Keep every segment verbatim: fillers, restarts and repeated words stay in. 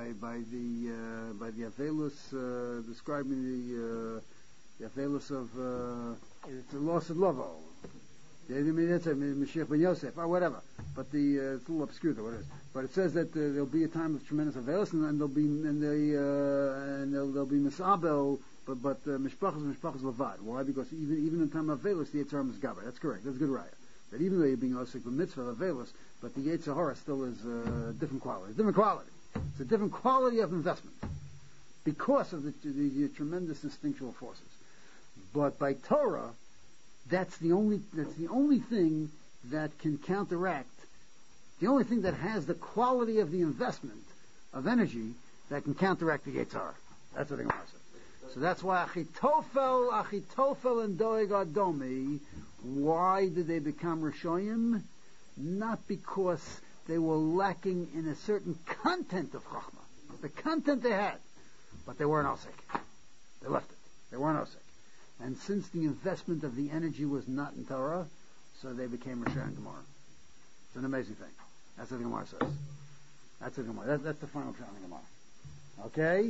by by the uh, by the Avelus uh, describing the uh, the Avelus of uh, it's the loss of Lovo. I mean, that's a Mashiach ben Yosef or whatever. But the uh, it's a little obscure though. What it is. But it says that uh, there'll be a time of tremendous Avelus, and, and there'll be and they uh, and there'll, there'll be Misabel. But but uh, Mishpachas Mishpachas Levad. Why? Because even even in time of Avelus, the Yetzer Hara is Gaber. That's correct. That's a good raya. That even though you're being osik with mitzvah Avelus, but the Yetzer Hara still is a uh, different quality. Different quality. It's a different quality of investment because of the, the, the tremendous instinctual forces. But by Torah, that's the only that's the only thing that can counteract. The only thing that has the quality of the investment of energy that can counteract the Yetzer Hara. That's what the Gemara says. So that's why Achitofel, Achitofel and Doeg Adomi, why did they become Rishoyim? Not because they were lacking in a certain content of Chachma. The content they had, but they weren't Osik. They left it. They weren't Osik. And since the investment of the energy was not in Torah, so they became Rishoyim Gemara. It's an amazing thing. That's what the Gemara says. That's what the Gemara. That, that's the final count of the Gemara. Okay?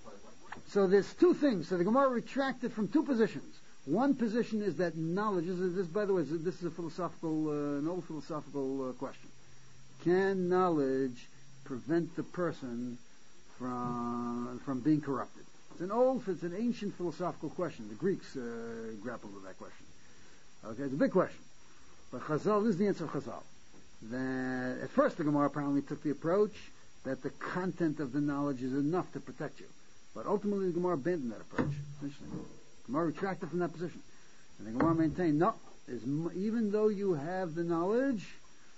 So there's two things. So the Gemara retracted from two positions. One position is that knowledge, this, is, this by the way, this is a philosophical, uh, an old philosophical uh, question. Can knowledge prevent the person from from being corrupted? It's an old, it's an ancient philosophical question. The Greeks uh, grappled with that question. Okay, it's a big question. But Chazal, this is the answer of Chazal. That at first the Gemara apparently took the approach that the content of the knowledge is enough to protect you. But ultimately the Gemara abandoned that approach. Interesting. The Gemara retracted from that position. And the Gemara maintained, no, even though you have the knowledge,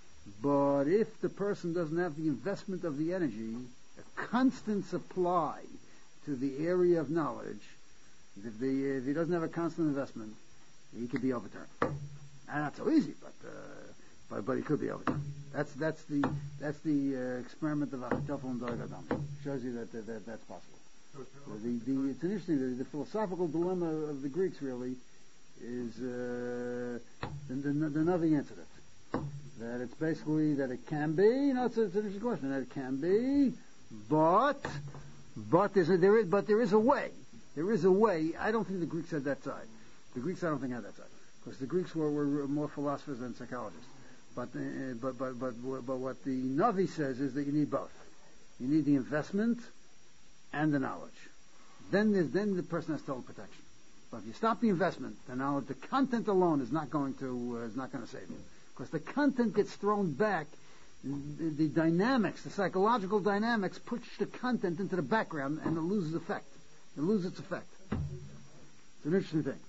but if the person doesn't have the investment of the energy, a constant supply to the area of knowledge, if, the, if he doesn't have a constant investment, he could be overturned. And not so easy, but uh, but but he could be overturned. That's that's the that's the uh, experiment of Achitofel and Doeg Adomi. Shows you that, that, that that's possible. The, the, it's interesting, the, the philosophical dilemma of the Greeks really is uh, the, the, the Navi answered it. That it's basically that it can be, you know, it's, a, it's an interesting question, that it can be, but, but, there's a, there is, but there is a way. There is a way. I don't think the Greeks had that side. The Greeks I don't think had that side. Because the Greeks were, were more philosophers than psychologists. But, uh, but, but, but, but what the Navi says is that you need both. You need the investment and the knowledge. Then there's, then the person has total protection. But if you stop the investment, the knowledge, the content alone is not going to uh, is not going to save you, because the content gets thrown back. The, the dynamics, the psychological dynamics, push the content into the background, and it loses effect. It loses its effect. It's an interesting thing.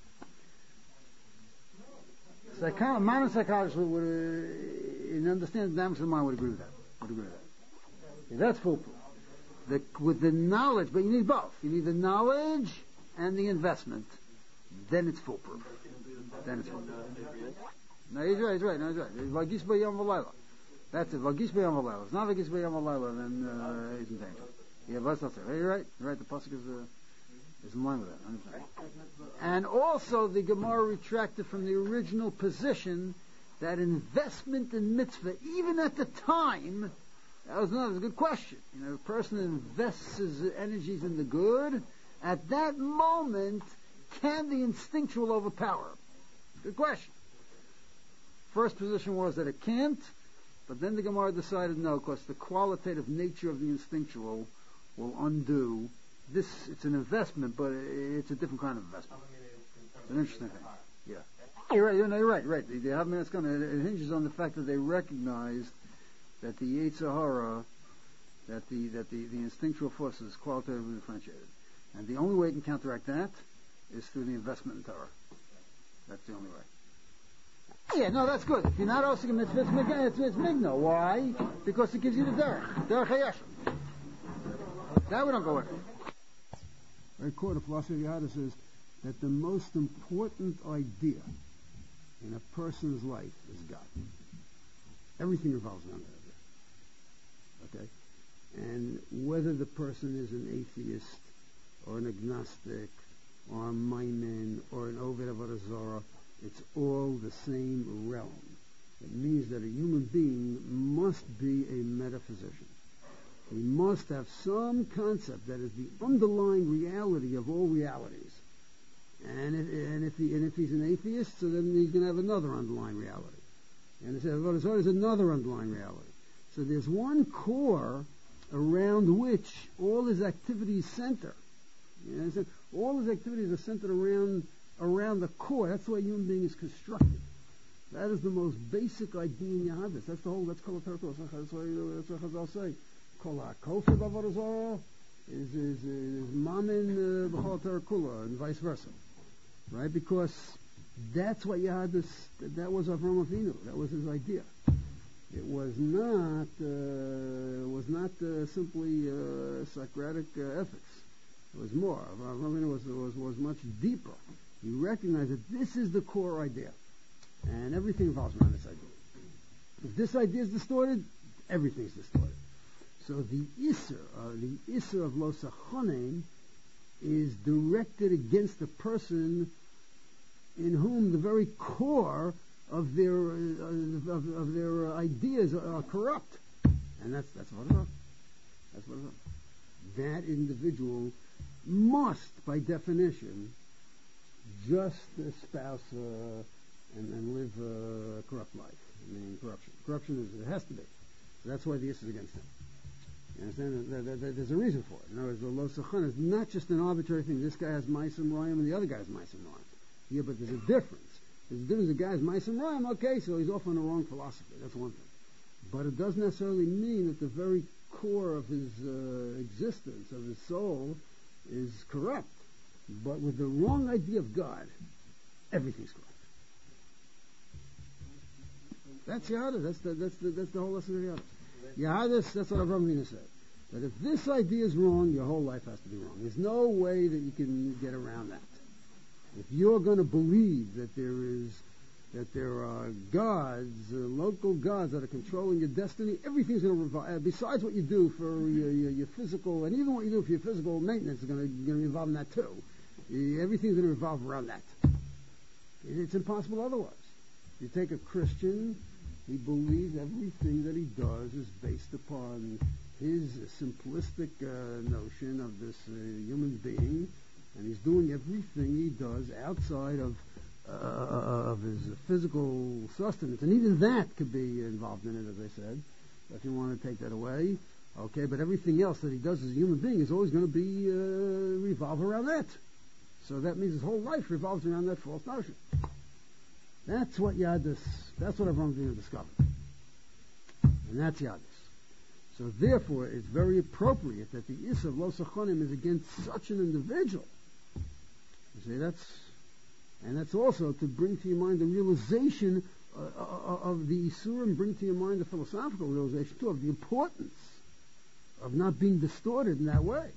Psycholo- modern psychologists would, would uh, in understanding the dynamics of the mind, would agree with that. Would agree with that. Yeah, that's foolproof. The, with the knowledge, but you need both. You need the knowledge and the investment. Then it's foolproof. Then it's foolproof. No, he's right. He's right. No, he's right. Vagis b'yom v'layla. That's it. Vagis b'yom v'layla. It's not vagis b'yom v'layla. Then uh, he's in danger. Yeah, but that's not it. You're right. You're right. The pasuk is uh, is in line with that. one hundred percent. And also, the Gemara retracted from the original position that investment in mitzvah, even at the time. That was another good question. You know, the person invests his energies in the good. At that moment, can the instinctual overpower? Good question. First position was that it can't, but then the Gemara decided no, because the qualitative nature of the instinctual will undo this. It's an investment, but it's a different kind of investment. It's an interesting thing. Yeah, you're right. You're right. Right. The, the Havman is going to. It hinges on the fact that they recognized that the Yetzer Hara, that the that the, the instinctual force is qualitatively differentiated, and the only way you can counteract that is through the investment in Torah. That's the only way. Yeah, no, that's good. If you're not osik mitzvah, it's, mig- it's, it's migno. Why? Because it gives you the derech, derech hayashim. That we don't go with. Very cool. The philosophy of Yahada says that the most important idea in a person's life is God. Everything revolves around that idea. Okay? And whether the person is an atheist, or an agnostic, or a Maimon, or an Oved Avodah Zarah, it's all the same realm. It means that a human being must be a metaphysician. He must have some concept that is the underlying reality of all realities. And if, and if, he, and if he's an atheist, so then he's going to have another underlying reality. And it's there's another underlying reality. So there's one core around which all his activities center. You know, all his activities are centered around around the core. That's the way a human being is constructed. That is the most basic idea in Yahadis. That's the whole. That's called a Torah. That's what that's what Chazal say. Kol ha'kofir b'avodah zarah is is is mamin b'chol Torah kula, and vice versa, right? Because that's what Yahadis. That was Avraham Avinu. That was his idea. It was not uh, was not uh, simply uh, Socratic uh, ethics. It was more. Avraham Avinu was was was much deeper. He recognized that this is the core idea, and everything revolves around this idea. If this idea is distorted, everything is distorted. So the Isser, uh, the Isser of Lo Sachonim, is directed against the person in whom the very core of their uh, of, of their ideas are, are corrupt, and that's that's what it is. That's what it is. That individual must, by definition, just espouse uh, and, and live a corrupt life. I mean, corruption. Corruption is, it has to be. So that's why the Isser is against him. You understand? That, that, that, there's a reason for it. In other words, the Lo Sachon is not just an arbitrary thing. This guy has Ma'asim Rayim and the other guy has Ma'asim Rayim. Yeah, but there's a difference. There's a difference. The guy has Ma'asim Rayim, okay, so he's off on the wrong philosophy. That's one thing. But it doesn't necessarily mean that the very core of his uh, existence, of his soul, is corrupt. But with the wrong idea of God, everything's corrupt. That's Yahadis. That's the, that's the, that's the whole lesson of Yahadis. Yahadis, that's what Avraham Avinu said. That if this idea is wrong, your whole life has to be wrong. There's no way that you can get around that. If you're going to believe that there is, that there are gods, uh, local gods that are controlling your destiny, everything's going to revolve. Uh, besides what you do for your, your, your physical, and even what you do for your physical maintenance is going to revolve in that too. Uh, everything's going to revolve around that. It's impossible otherwise. You take a Christian, he believes everything that he does is based upon his simplistic uh, notion of this uh, human being, and he's doing everything he does outside of uh, of his physical sustenance, and even that could be involved in it, as I said. If you want to take that away, okay. But everything else that he does as a human being is always going to be uh, revolve around that. So that means his whole life revolves around that false notion. That's what Yadis. That's what Avraham Avinu discovered, and that's Yadis. So therefore, it's very appropriate that the Isser of Lo Sachonim is against such an individual. You see, that's, and that's also to bring to your mind the realization uh, of the Isurim, bring to your mind the philosophical realization too of the importance of not being distorted in that way.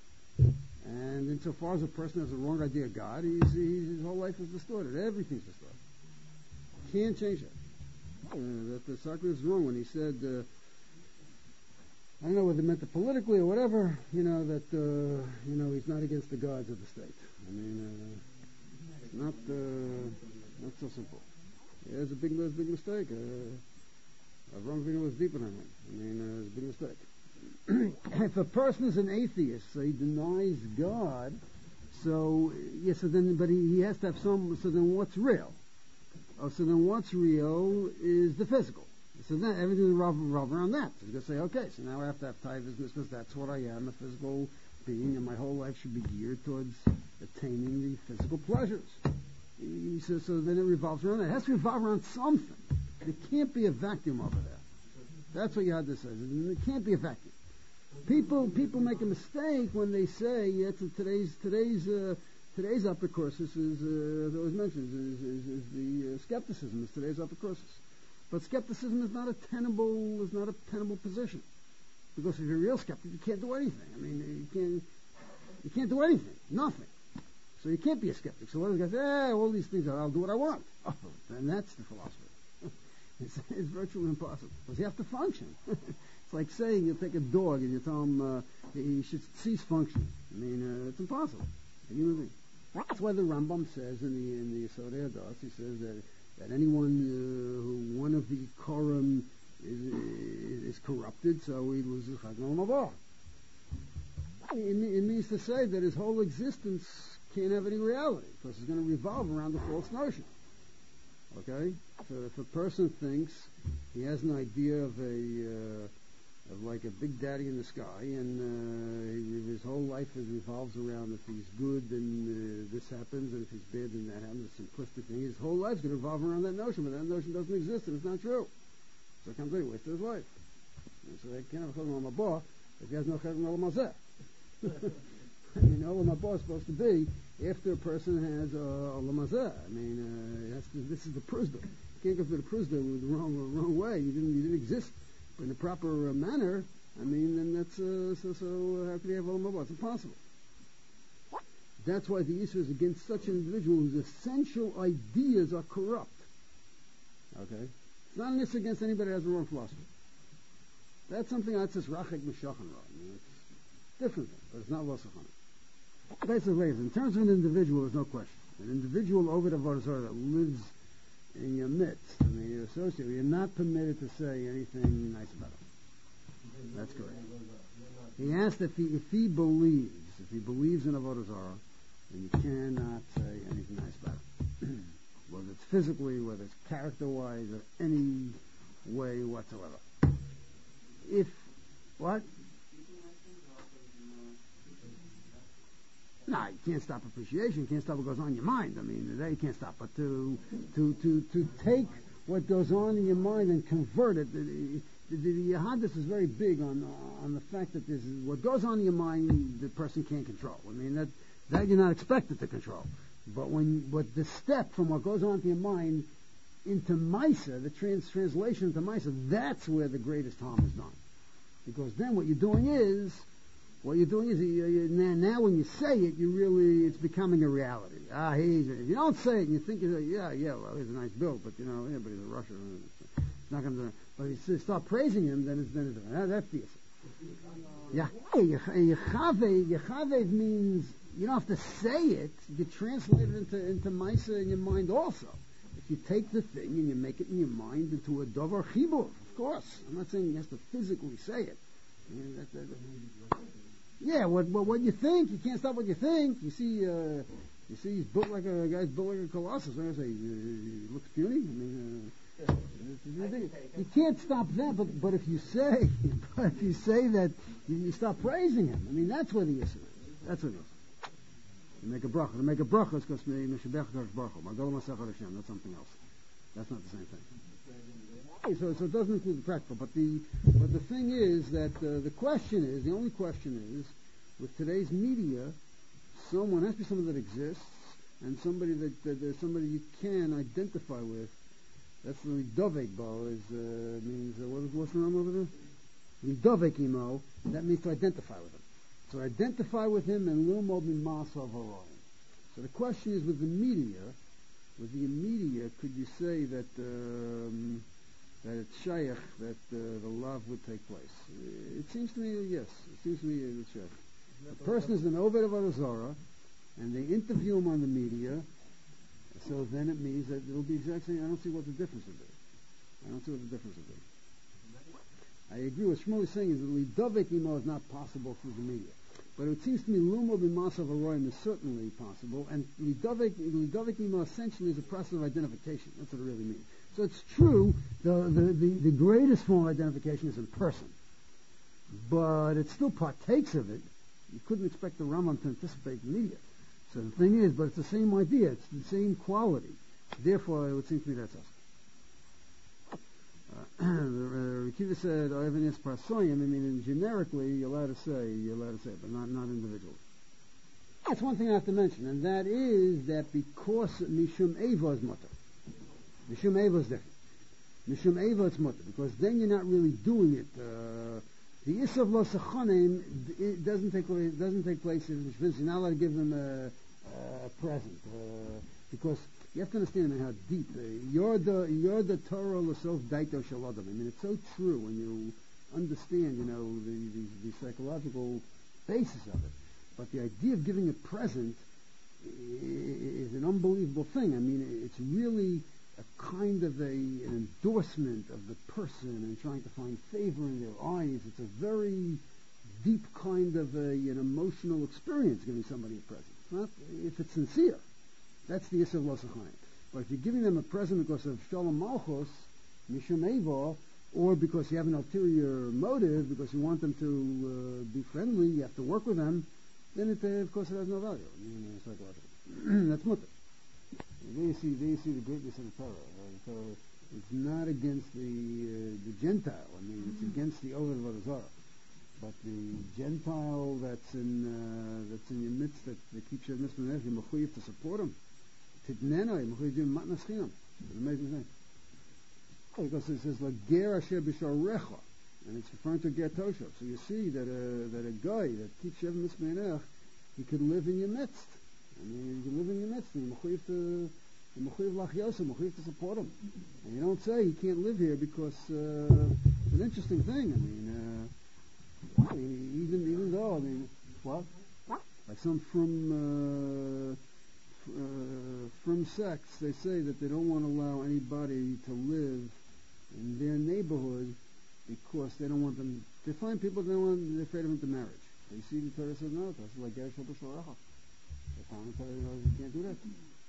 And insofar as a person has a wrong idea of God, he's, he's, his whole life is distorted. Everything's distorted. Can't change it. Uh, that the Socrates is wrong when he said. Uh, I don't know whether it meant it politically or whatever, you know, that, uh, you know, he's not against the gods of the state. I mean, uh, it's not, uh, not so simple. Yeah, it's a big, it's a big mistake. Uh, Avraham Avinu was deeper than him. I mean, uh, it's a big mistake. If a person is an atheist, so he denies God, so, yes, so then, but he, he has to have some, so then what's real? Oh, so then what's real is the physical. So then everything will revolve around that. So he's going to say, okay, so now I have to have tie business because that's what I am, a physical being, and my whole life should be geared towards attaining the physical pleasures. He says, so then it revolves around that. It has to revolve around something. There can't be a vacuum over there. That's what Yahadis says. There can't be a vacuum. People people make a mistake when they say, yeah, today's today's uh, today's epicursus is, uh, as I always mentioned, is, is, is the uh, skepticism is today's epicursus. But skepticism is not a tenable is not a tenable position, because if you're a real skeptic, you can't do anything. I mean, you can't you can't do anything, nothing. So you can't be a skeptic. So what does the guy say? Eh, all these things, I'll do what I want. Oh, then that's the philosophy. it's, it's virtually impossible because you have to function. It's like saying you take a dog and you tell him uh, he should cease functioning. I mean, uh, it's impossible. You know, that's why the Rambam says in the in the Yesodei Hadas, he says that. That anyone uh, who one of the Koram is, is corrupted, so he loses Chag Olam Haba. It, it means to say that his whole existence can't have any reality, because it's going to revolve around the false notion. Okay? So if a person thinks he has an idea of a uh, of like a big daddy in the sky, and uh, he, his whole life is revolves around if he's good, then uh, this happens, and if he's bad, then that happens. A simplistic thing. His whole life's going to revolve around that notion, but that notion doesn't exist, and it's not true. So it comes out he wasted his life. And so they can't have a Chag Olam Haba if he has no Chag Olam Hazeh. I mean, Olam Haba is supposed to be after a person has uh, Olam Hazeh. I mean, uh, that's the, this is the Pruzda. You can't go through the Pruzda the wrong, the wrong way. You didn't, you didn't exist in the proper uh, manner. I mean, then that's uh, so. So uh, how can you have Olam Haba? It's impossible. That's why the issue is against such an individual whose essential ideas are corrupt. Okay, it's not an issue against anybody that has the wrong philosophy. That's something that's just rachik mishachan. I mean, it's different, but it's not losachana. Basically, in terms of an individual, there's no question. An individual over the Avodah Zarah that lives in your midst, I mean, you're associated, you're not permitted to say anything nice about him. That's correct. He asked if he, if he believes, if he believes in Avodah Zarah, then you cannot say anything nice about him. Whether it's physically, whether it's character-wise, or any way whatsoever. If, what? No, you can't stop appreciation. You can't stop what goes on in your mind. I mean, that you can't stop. But to to to to take what goes on in your mind and convert it, the, the, the Yahadis is very big on on the fact that there's what goes on in your mind, the person can't control. I mean, that that you're not expected to control. But when but the step from what goes on in your mind into Maisa, the trans, translation into Maisa, that's where the greatest harm is done. Because then what you're doing is, what you're doing is, you, you, now, now when you say it, you really, it's becoming a reality. Ah, he's, if you don't say it and you think, yeah, yeah, well, he's a nice build, but you know, yeah, but he's a Russian. It's not going to, but if you start praising him, then it's, then it's, ah, that's the issue. Yeah, Yechave, Yechave means, you don't have to say it, you can translate it into, into Maisa in your mind also. If you take the thing and you make it in your mind into a Dovar Chibur, of course. I'm not saying you have to physically say it. I mean, that, that, that, yeah, what, what what you think, you can't stop what you think. You see, uh, you see, he's built like a, a guy's built like a colossus. I'm gonna say, he looks puny. I mean, uh, you, you can't stop that. But but if you say, but if you say that, you, you stop praising him. I mean, that's where the issue is. That's what it is. You make a bracha. To make a bracha is because Meshubech Kadosh Baruch Hu. Magdol Masech Hashem. That's something else. That's not the same thing. So, so it doesn't include the practical, but the but the thing is that uh, the question is, the only question is, with today's media, someone has to be someone that exists, and somebody that, that there's somebody you can identify with. That's the Lidovek Bo is uh, means uh, what is what's the name over there? Lidovek Imo. That means to identify with him. So identify with him and Lilmod Mimasa Varoyim. So the question is, with the media, with the media, could you say that? Um, that it's shaykh, that uh, the love would take place. It seems to me, yes, it seems to me it's shaykh. The person is an Oved of Avodah Zarah, and they interview him on the media, so then it means that it'll be exactly, I don't see what the difference would be. I don't see what the difference would be. I agree with Shmuel is saying is that Lidovek Imo is not possible through the media. But it seems to me Lumo B'Masav Aroyim is certainly possible, and Lidovek, Lidovek Imo essentially is a process of identification. That's what it really means. So it's true, the, the, the, the greatest form of identification is in person. But it still partakes of it. You couldn't expect the Rambam to anticipate the media. So the thing is, but it's the same idea, it's the same quality. Therefore, it would seem to me that's us. Uh, Rikiva said, I have an Parsoyim, I mean, generically, you're allowed to say, you're allowed to say it, but not, not individually. That's one thing I have to mention, and that is that because Mishum Eva is mutter. Mishum Eva is different. Mishum Eva is mutter, because then you're not really doing it. Uh, the Isav Lo Sechonim, it doesn't take place, doesn't take place in Mishvin. You're not allowed to give them a, a present, uh, because you have to understand, I mean, how deep. Uh, you're the you're the Torah L'Sof Daito Shalodam. I mean, it's so true when you understand, you know, the, the, the psychological basis of it. But the idea of giving a present is an unbelievable thing. I mean, it's really a kind of a, an endorsement of the person and trying to find favor in their eyes. It's a very deep kind of a, an emotional experience giving somebody a present. It's not, if it's sincere, that's the Yisrael Losachayim. But if you're giving them a present because of Shalom Malchus, Mishum Eva, or because you have an ulterior motive, because you want them to uh, be friendly, you have to work with them, then it, uh, of course it has no value. I mean, it's like that's mutter. There you see, there you see the greatness of the Torah. Uh, the Torah it's not against the uh, the Gentile. I mean, it's against the Oved Vodazara. But the Gentile that's in uh, that's in your midst that, that keeps your mitzvah, you're mechuyev to support him. Tidnena, you're mechuyev to do matnas chinam. It's an amazing thing. Because it says like ger asher b'sharecha, and it's referring to ger toshav. So you see that a that a guy that keeps Shev Mitzvah, he could live in your midst. I mean, you can live in your midst. And you're mechuyev to you're mechuyev lachyosa, mechuyev to support him. And you don't say he can't live here because uh, it's an interesting thing. I mean, uh, I mean, even even though I mean, what like some from. Uh, Uh, from sects, they say that they don't want to allow anybody to live in their neighborhood because they don't want them. They find people they don't want. They're afraid of them to marriage. You see, the Torah says no. It's like Gerish B'Shorecha. The Talmud Torah says you can't do that.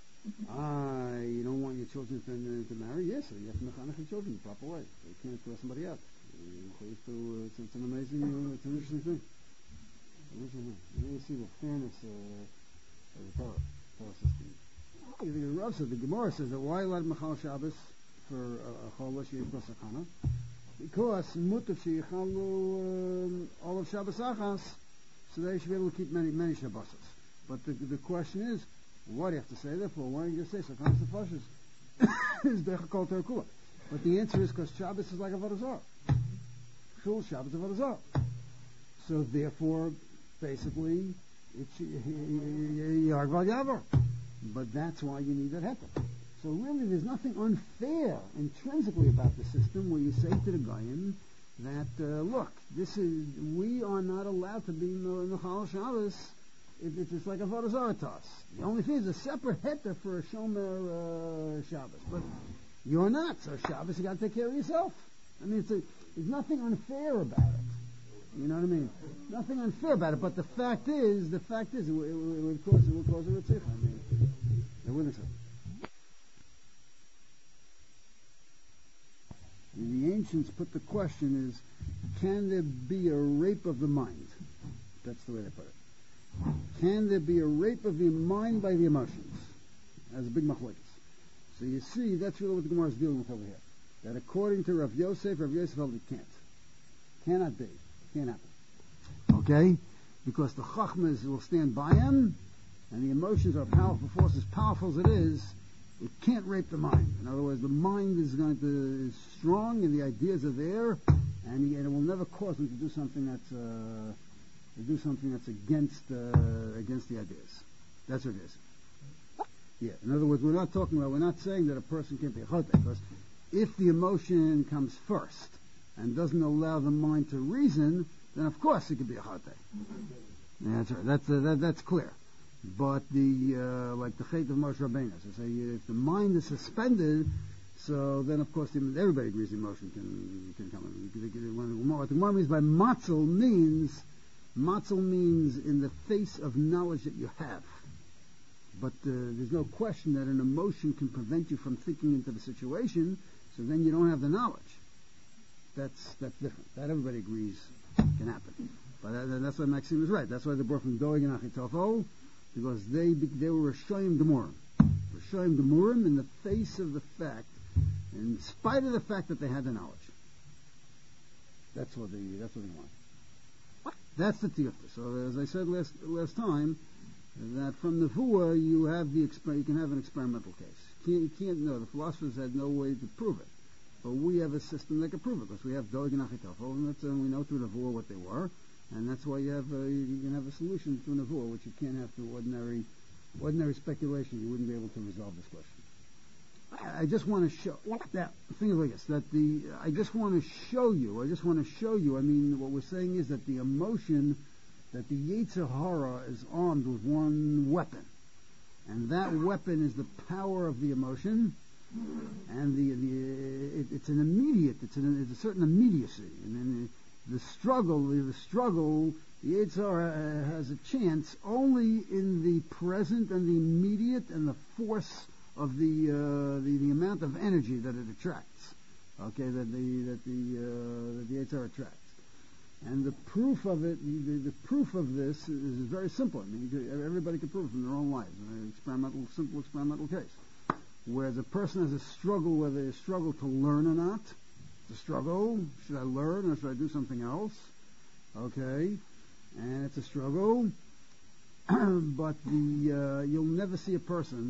Ah, you don't want your children to, to marry? Yes, so you have to mechanech your children the proper way. You can't throw somebody out. It's, it's an amazing, uh, it's an interesting thing. Interesting thing. You see the fairness uh, of the Torah. System. The Rav says, the Gemara says that why allowed Machal Shabbos for a Chol Sheyesh Bo Sakana? Because Mutav Sheyichalu all of Shabbos Achas, so they should be able to keep many many Shabbos. But the the question is, what do you have to say therefore? Why don't you just say Sakanas Nefashos? Is Dechakol Terakula? But the answer is because Shabbos is like a Avodah Zarah. Shul Shabbos is a Avodah Zarah. So therefore, basically, it's Yargval Yavar. But that's why you need that heter. So really there's nothing unfair intrinsically about the system where you say to the Goyim that, uh, look, this is, we are not allowed to be in the Chal Shabbos. It, it's like a Avodah Zarah to us. The only thing is a separate heter for a Shomer uh, Shabbos. But you're not. So Shabbos, you got to take care of yourself. I mean, it's a, there's nothing unfair about it. You know what I mean? Nothing unfair about it, but the fact is, the fact is, it, it, it would cause it would cause a ritzich. I mean, it wouldn't say. The ancients put the question is, can there be a rape of the mind? That's the way they put it. Can there be a rape of the mind by the emotions? As a big machlokes. So you see, that's really what the Gemara is dealing with over here. That according to Rav Yosef, Rav Yosef held it can't. Cannot be. Can't happen. Okay? Because the chachmas will stand by him, and the emotions are powerful force. As powerful as it is, it can't rape the mind. In other words, the mind is going to is strong, and the ideas are there, and, he, and it will never cause him to do something that's uh, to do something that's against uh, against the ideas. That's what it is. Yeah. In other words, we're not talking about. We're not saying that a person can't be a choteh, because if the emotion comes first and doesn't allow the mind to reason, then of course it could be a choteh. Yeah, that's right. That's uh, that, that's clear. But the uh, like the Chet of Moshe Rabbeinu, so say if the mind is suspended, so then of course everybody agrees the emotion can can come in. What the Gemara means by matzel means matzel means in the face of knowledge that you have. But uh, there's no question that an emotion can prevent you from thinking into the situation. So then you don't have the knowledge. That's that's different. That everybody agrees can happen. But that, that's why Maxime is right. That's why they brought from Doeg and Achitofel, because they they were Rishoyim Gemurim. Rishoyim Gemurim in the face of the fact, in spite of the fact that they had the knowledge. That's what the that's what they want. That's the Tifta. So as I said last last time, that from the Nevuah you have the exper- you can have an experimental case. You can't, you can't know. The philosophers had no way to prove it. But we have a system that can prove it, because we have Doeg and Achitofel, and that's, uh, we know through Nevuah what they were. And that's why you have uh, you can have a solution to Nevuah, which you can't have through ordinary ordinary speculation. You wouldn't be able to resolve this question. I, I just want to show that thing is like this. That the I just want to show you. I just want to show you. I mean, what we're saying is that the emotion, that the Yetzer Hara is armed with one weapon, and that weapon is the power of the emotion. and the, the it, it's an immediate, it's, an, it's a certain immediacy, and then the, the struggle, the, the struggle, the Yetzer Hara has a chance only in the present and the immediate and the force of the uh, the, the amount of energy that it attracts. Okay, that the that the uh, that the Yetzer Hara attracts. And the proof of it, the, the proof of this is, is very simple. I mean, you could, everybody can prove it from their own lives. An experimental, simple experimental case. Whereas a person has a struggle, whether they struggle to learn or not. It's a struggle. Should I learn or should I do something else? Okay. And it's a struggle. But the uh, you'll never see a person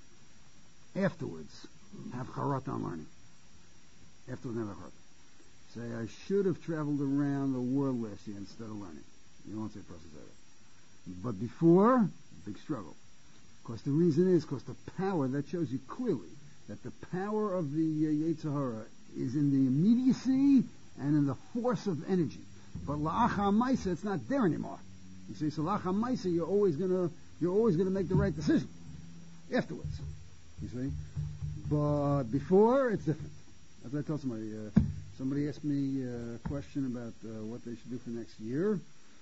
afterwards have charat on learning. Afterwards never charat. Say, I should have traveled around the world last year instead of learning. You won't say a person say that. But before, big struggle. Because the reason is, because the power, that shows you clearly that the power of the uh, Yetzer Hara is in the immediacy and in the force of energy. But la'achar ma'aseh, it's not there anymore. You see, so la'achar ma'aseh, you're always gonna, you're always gonna make the right decision afterwards. You see, but before, it's different. As I told somebody, uh, somebody asked me a question about uh, what they should do for next year.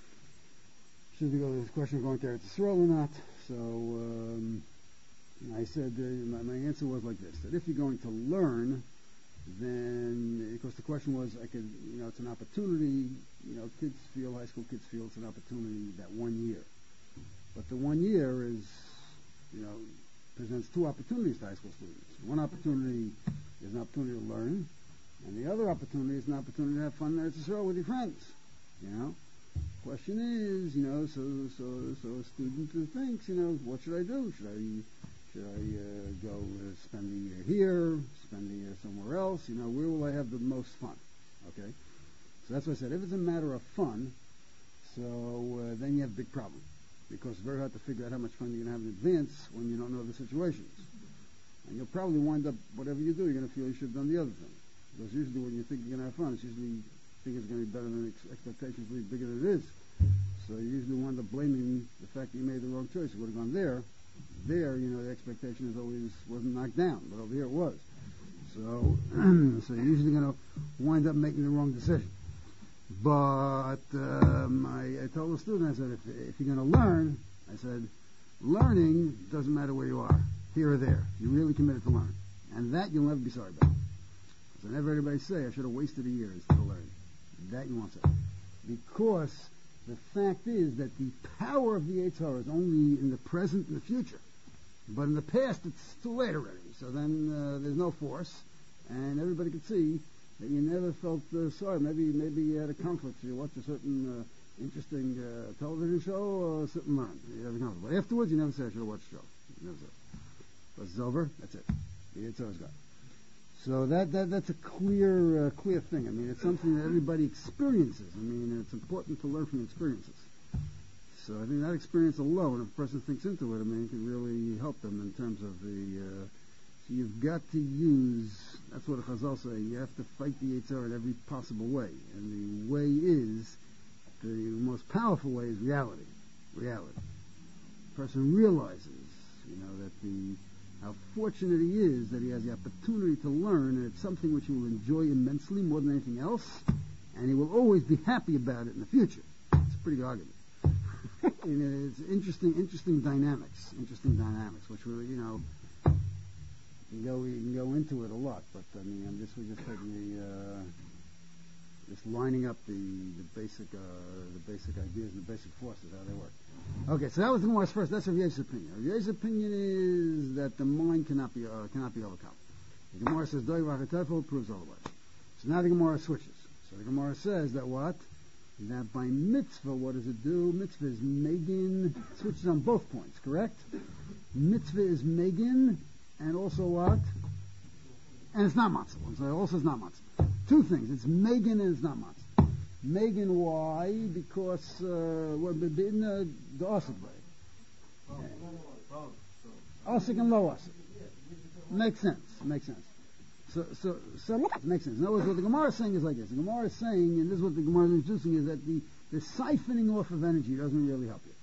Should we go to this question of going to Eretz Yisrael or not? So um, I said, uh, my, my answer was like this: that if you're going to learn, then because the question was, I could, you know, it's an opportunity. You know, kids feel, high school kids feel it's an opportunity that one year, but the one year is, you know, presents two opportunities to high school students. One opportunity is an opportunity to learn, and the other opportunity is an opportunity to have fun in Eretz Yisrael with your friends. You know, question is, you know, so so so a student who thinks, you know, what should I do? Should I should I uh, go uh, spend the year here, spend the year somewhere else? You know, where will I have the most fun? Okay, so that's what I said. If it's a matter of fun, so uh, then you have a big problem, because it's very hard to figure out how much fun you're going to have in advance when you don't know the situations. And you'll probably wind up, whatever you do, you're going to feel you should have done the other thing. Because usually when you think you're going to have fun, it's usually you think it's going to be better than ex- expectations will be bigger than it is. So you usually wind up blaming the fact that you made the wrong choice. You would have gone there. There, you know, the expectation is always wasn't knocked down, but over here it was. So, so you're usually going to wind up making the wrong decision. But um, I, I told the student, I said, if, if you're going to learn, I said, learning doesn't matter where you are, here or there. You're really committed to learn. And that you'll never be sorry about. Because I never heard anybody say, I should have wasted a year instead of learning. That you won't say. Because the fact is that the power of the Yetzer Hara is only in the present and the future. But in the past, it's too late already. So then uh, there's no force. And everybody could see that you never felt uh, sorry. Maybe maybe you had a conflict. You watched a certain uh, interesting uh, television show or sit and learn. You had a conflict. But afterwards, you never say, I should have watched the show. You never said. But it's over. That's it. The Yetzer Hara's gone. So that, that that's a clear uh, clear thing. I mean, it's something that everybody experiences. I mean, it's important to learn from experiences. So I think that experience alone, if a person thinks into it, I mean, it can really help them in terms of the... Uh, so you've got to use... That's what the Chazal say. You have to fight the Yetzer Hara in every possible way. And the way is... The most powerful way is reality. Reality. The person realizes, you know, that the... how fortunate he is that he has the opportunity to learn, and it's something which he will enjoy immensely more than anything else, and he will always be happy about it in the future. It's a pretty good argument. And it's interesting, interesting dynamics, interesting dynamics, which we, you know, you can go, you can go into it a lot. But I mean, I'm just we're just taking the, uh, just lining up the the basic, uh, the basic ideas and the basic forces, how they work. Okay, so that was the Gemara's first. That's Rav Yosef's opinion. Rav Yosef's opinion is that the mind cannot be uh, cannot be overcome. The Gemara says Doi Rachatefel proves otherwise. So now the Gemara switches. So the Gemara says that what? That by mitzvah, what does it do? Mitzvah is Megan. Switches on both points, correct? Mitzvah is Megan, and also what? And it's not matzah. So also it's not matzah. Two things. It's Megan and it's not matzah. Megan, why? Because uh, we're in uh, the Osik way. Osik and low Osik. Makes sense. Makes sense. So, so, so it makes sense. In other words, what the Gemara is saying is like this. The Gemara is saying, and this is what the Gemara is introducing, is that the, the siphoning off of energy doesn't really help you.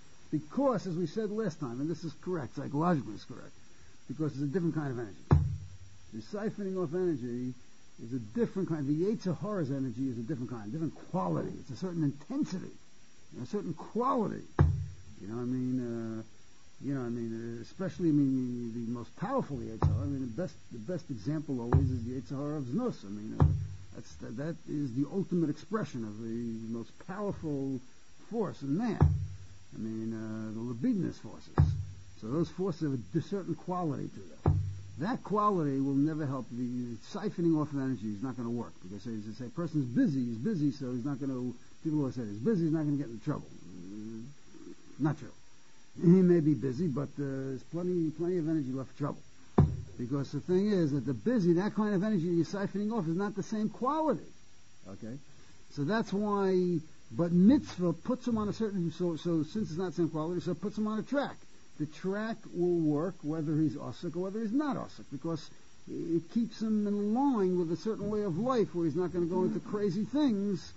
Because, as we said last time, and this is correct, psychologically it's correct, because it's a different kind of energy. The siphoning off energy is a different kind. The Yetzer Hara's energy is a different kind, a different quality. It's a certain intensity, a certain quality. You know, I mean, uh, you know, I mean, uh, especially, I mean, the, the most powerful Yetzer Hara. I mean, the best, the best example always is the Yetzer Hara of Znus. I mean, uh, that's that, that is the ultimate expression of the most powerful force in man. I mean, uh, the libidinous forces. So those forces have a certain quality to them. That quality will never help. The siphoning off of energy is not going to work, because they say a person's busy, he's busy, so he's not going to, people always say he's busy, he's not going to get into trouble. Uh, not true. He may be busy, but uh, there's plenty, plenty of energy left for trouble. Because the thing is that the busy, that kind of energy you're siphoning off is not the same quality. Okay? So that's why, but mitzvah puts him on a certain, so, so since it's not the same quality, so it puts him on a track. The track will work whether he's asik or whether he's not asik, because it keeps him in line with a certain way of life where he's not going to go into crazy things.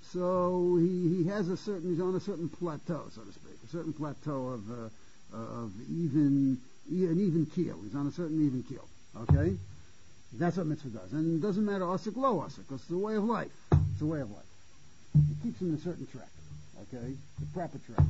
So he, he has a certain, he's on a certain plateau, so to speak, a certain plateau of uh, of even an even keel. He's on a certain even keel. Okay, that's what mitzvah does, and it doesn't matter asik, low asik, because it's a way of life. It's a way of life. It keeps him in a certain track. Okay, the proper track.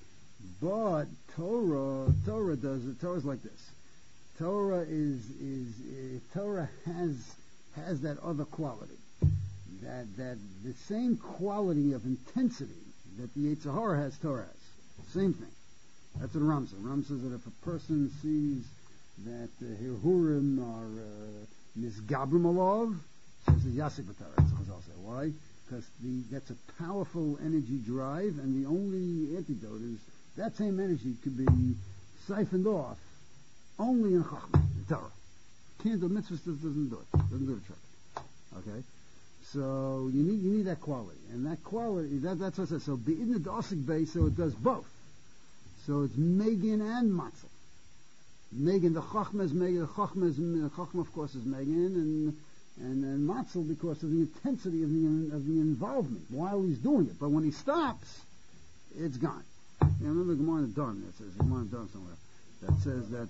But Torah, Torah does it. Torah's like this. Torah is is uh, Torah has has that other quality, that that the same quality of intensity that the Yetzer Hara has. Torah has same thing. That's what Ram says. Ram says that if a person sees that uh, Hirhurim are uh, misgabrim alav, so he says Yasik b'Torah. That's what I'll say. Why? Because the that's a powerful energy drive, and the only antidote is that same energy could be siphoned off only in Chachma, in Torah. Can't do mitzvahs, doesn't do it. Doesn't do the trick. Okay? So you need you need that quality. And that quality, that, that's what I said. So be in the Dosik base, so it does both. So it's Megan and Matzah. Megan, the Chachma is Megan, the Chachma, is, the Chachma of course is Megan, and and, and Matzah because of the intensity of the, of the involvement while he's doing it. But when he stops, it's gone. Yeah, remember the Gemara in the Dharm that says, Gemara in the Dharm somewhere, that says that,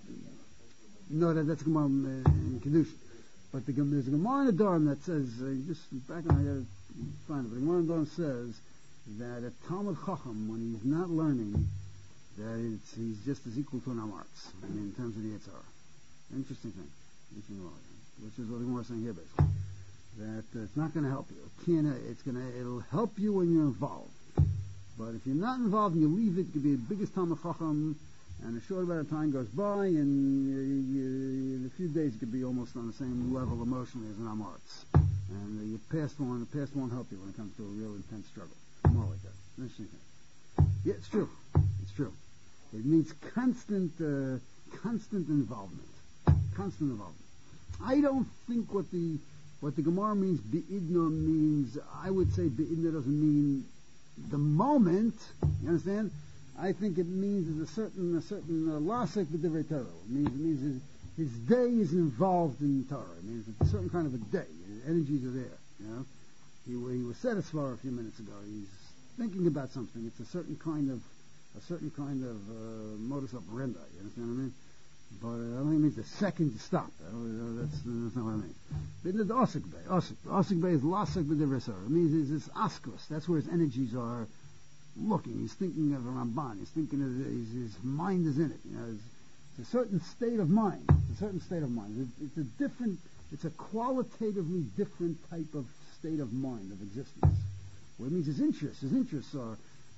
no, that, that's Gemara in Kedusha. But the, there's a Gemara in the Dharm that says, uh, just back on, I gotta find it, but the Gemara in the Dharm says that a Talmud Chacham, when he's not learning, that it's, he's just as equal to an Amartz, I mean, in terms of the Yetzer Hara. Interesting thing. Interesting law, which is what the Gemara is saying here, basically. That uh, it's not going to help you. It can, it's gonna, it'll help you when you're involved. But if you're not involved and you leave it, it could be the biggest Talmud Chacham, and a short amount of time goes by, and you, you, in a few days it could be almost on the same level emotionally as an Amartz. And uh, you past one, the past won't help you when it comes to a real intense struggle. More like that. Interesting thing. Yeah, it's true. It's true. It means constant, uh, constant involvement. Constant involvement. I don't think what the what the Gemara means, bi'idna, means, I would say bi'idna doesn't mean the moment, you understand? I think it means there's a certain a certain uh, lasek b'divrei Torah. It means it means his, his day is involved in Torah. It means it's a certain kind of a day. His energies are there. You know, he he was said as far a few minutes ago. He's thinking about something. It's a certain kind of a certain kind of uh, modus operandi. You understand what I mean? But uh, I don't think it means the second you stop. Uh, that's, that's not what I mean. But the Osik Bay, Osik, Osik Bay is Lasek b'divrei Torah. It means it's Askus. That's where his energies are looking. He's thinking of a Ramban. He's thinking of his, his mind is in it. You know, it's, it's a certain state of mind. It's a certain state of mind. It, it's a different. It's a qualitatively different type of state of mind of existence. What it means his interests. His interests are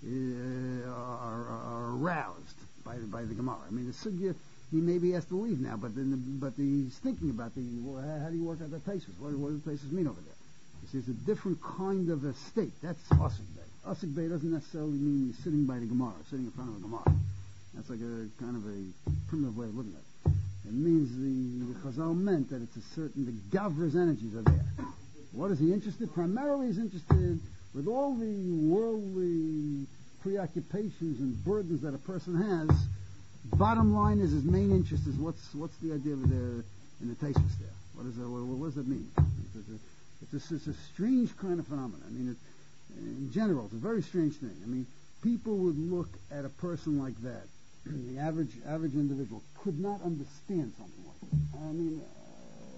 uh, are, are aroused by the, by the Gemara. I mean, the sugya. He maybe has to leave now, but then, the, but the, he's thinking about the well, how do you work out the Taisus? What, what do the Taisus mean over there? He says it's a different kind of a state. That's Asik Bey. Asik Bey doesn't necessarily mean he's sitting by the Gemara, sitting in front of the Gemara. That's like a kind of a primitive way of looking at it. It means the, the Chazal meant that it's a certain the Gavra's energies are there. What is he interested? Primarily, he's interested with all the worldly preoccupations and burdens that a person has. Bottom line is his main interest is what's what's the idea of the in the Taisus there? What is that? What, what does that mean? It's a, it's, a, it's a strange kind of phenomenon. I mean, it, in general, it's a very strange thing. I mean, people would look at a person like that. The average average individual could not understand something like that. I mean, uh,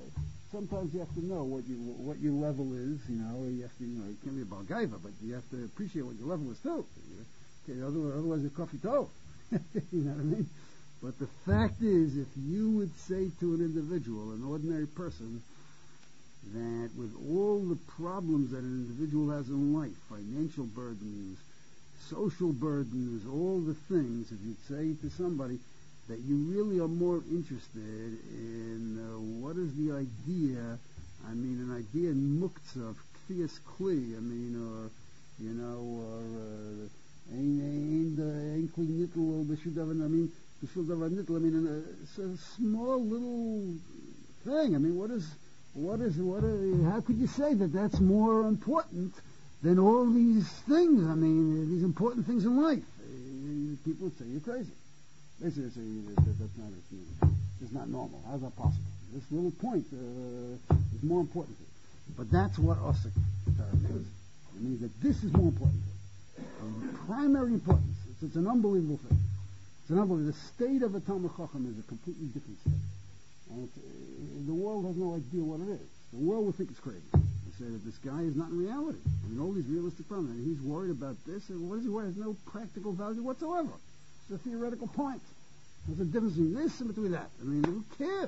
sometimes you have to know what you what your level is. You know, you have to, you know, you can't be a balgaiva, but you have to appreciate what your level is too. Okay, otherwise, otherwise it's coffee toe. You know what I mean? But the fact is, if you would say to an individual, an ordinary person, that with all the problems that an individual has in life, financial burdens, social burdens, all the things, if you'd say to somebody that you really are more interested in uh, what is the idea, I mean, an idea in muktzah of kfiyas kli, I mean, or, you know, or, uh, ein, ein, ein kli nitl, I mean, I mean, a, a small little thing, I mean, what is, what is, what is, how could you say that that's more important than all these things, I mean, these important things in life? Uh, people would say you're crazy. They say, they say that, that's not, it's not normal. How's that possible? This little point uh, is more important. But that's what Osik means. It means that this is more important. Of primary importance. It's, it's an unbelievable thing. It's an unbelievable. The state of a Talmid Chacham is a completely different state. And it's, uh, the world has no idea what it is. The world will think it's crazy. They say that this guy is not in reality. I mean, all these realistic problems. And he's worried about this. And what is he worried? It has no practical value whatsoever. It's a theoretical point. There's a difference between this and between that. I mean, who cares?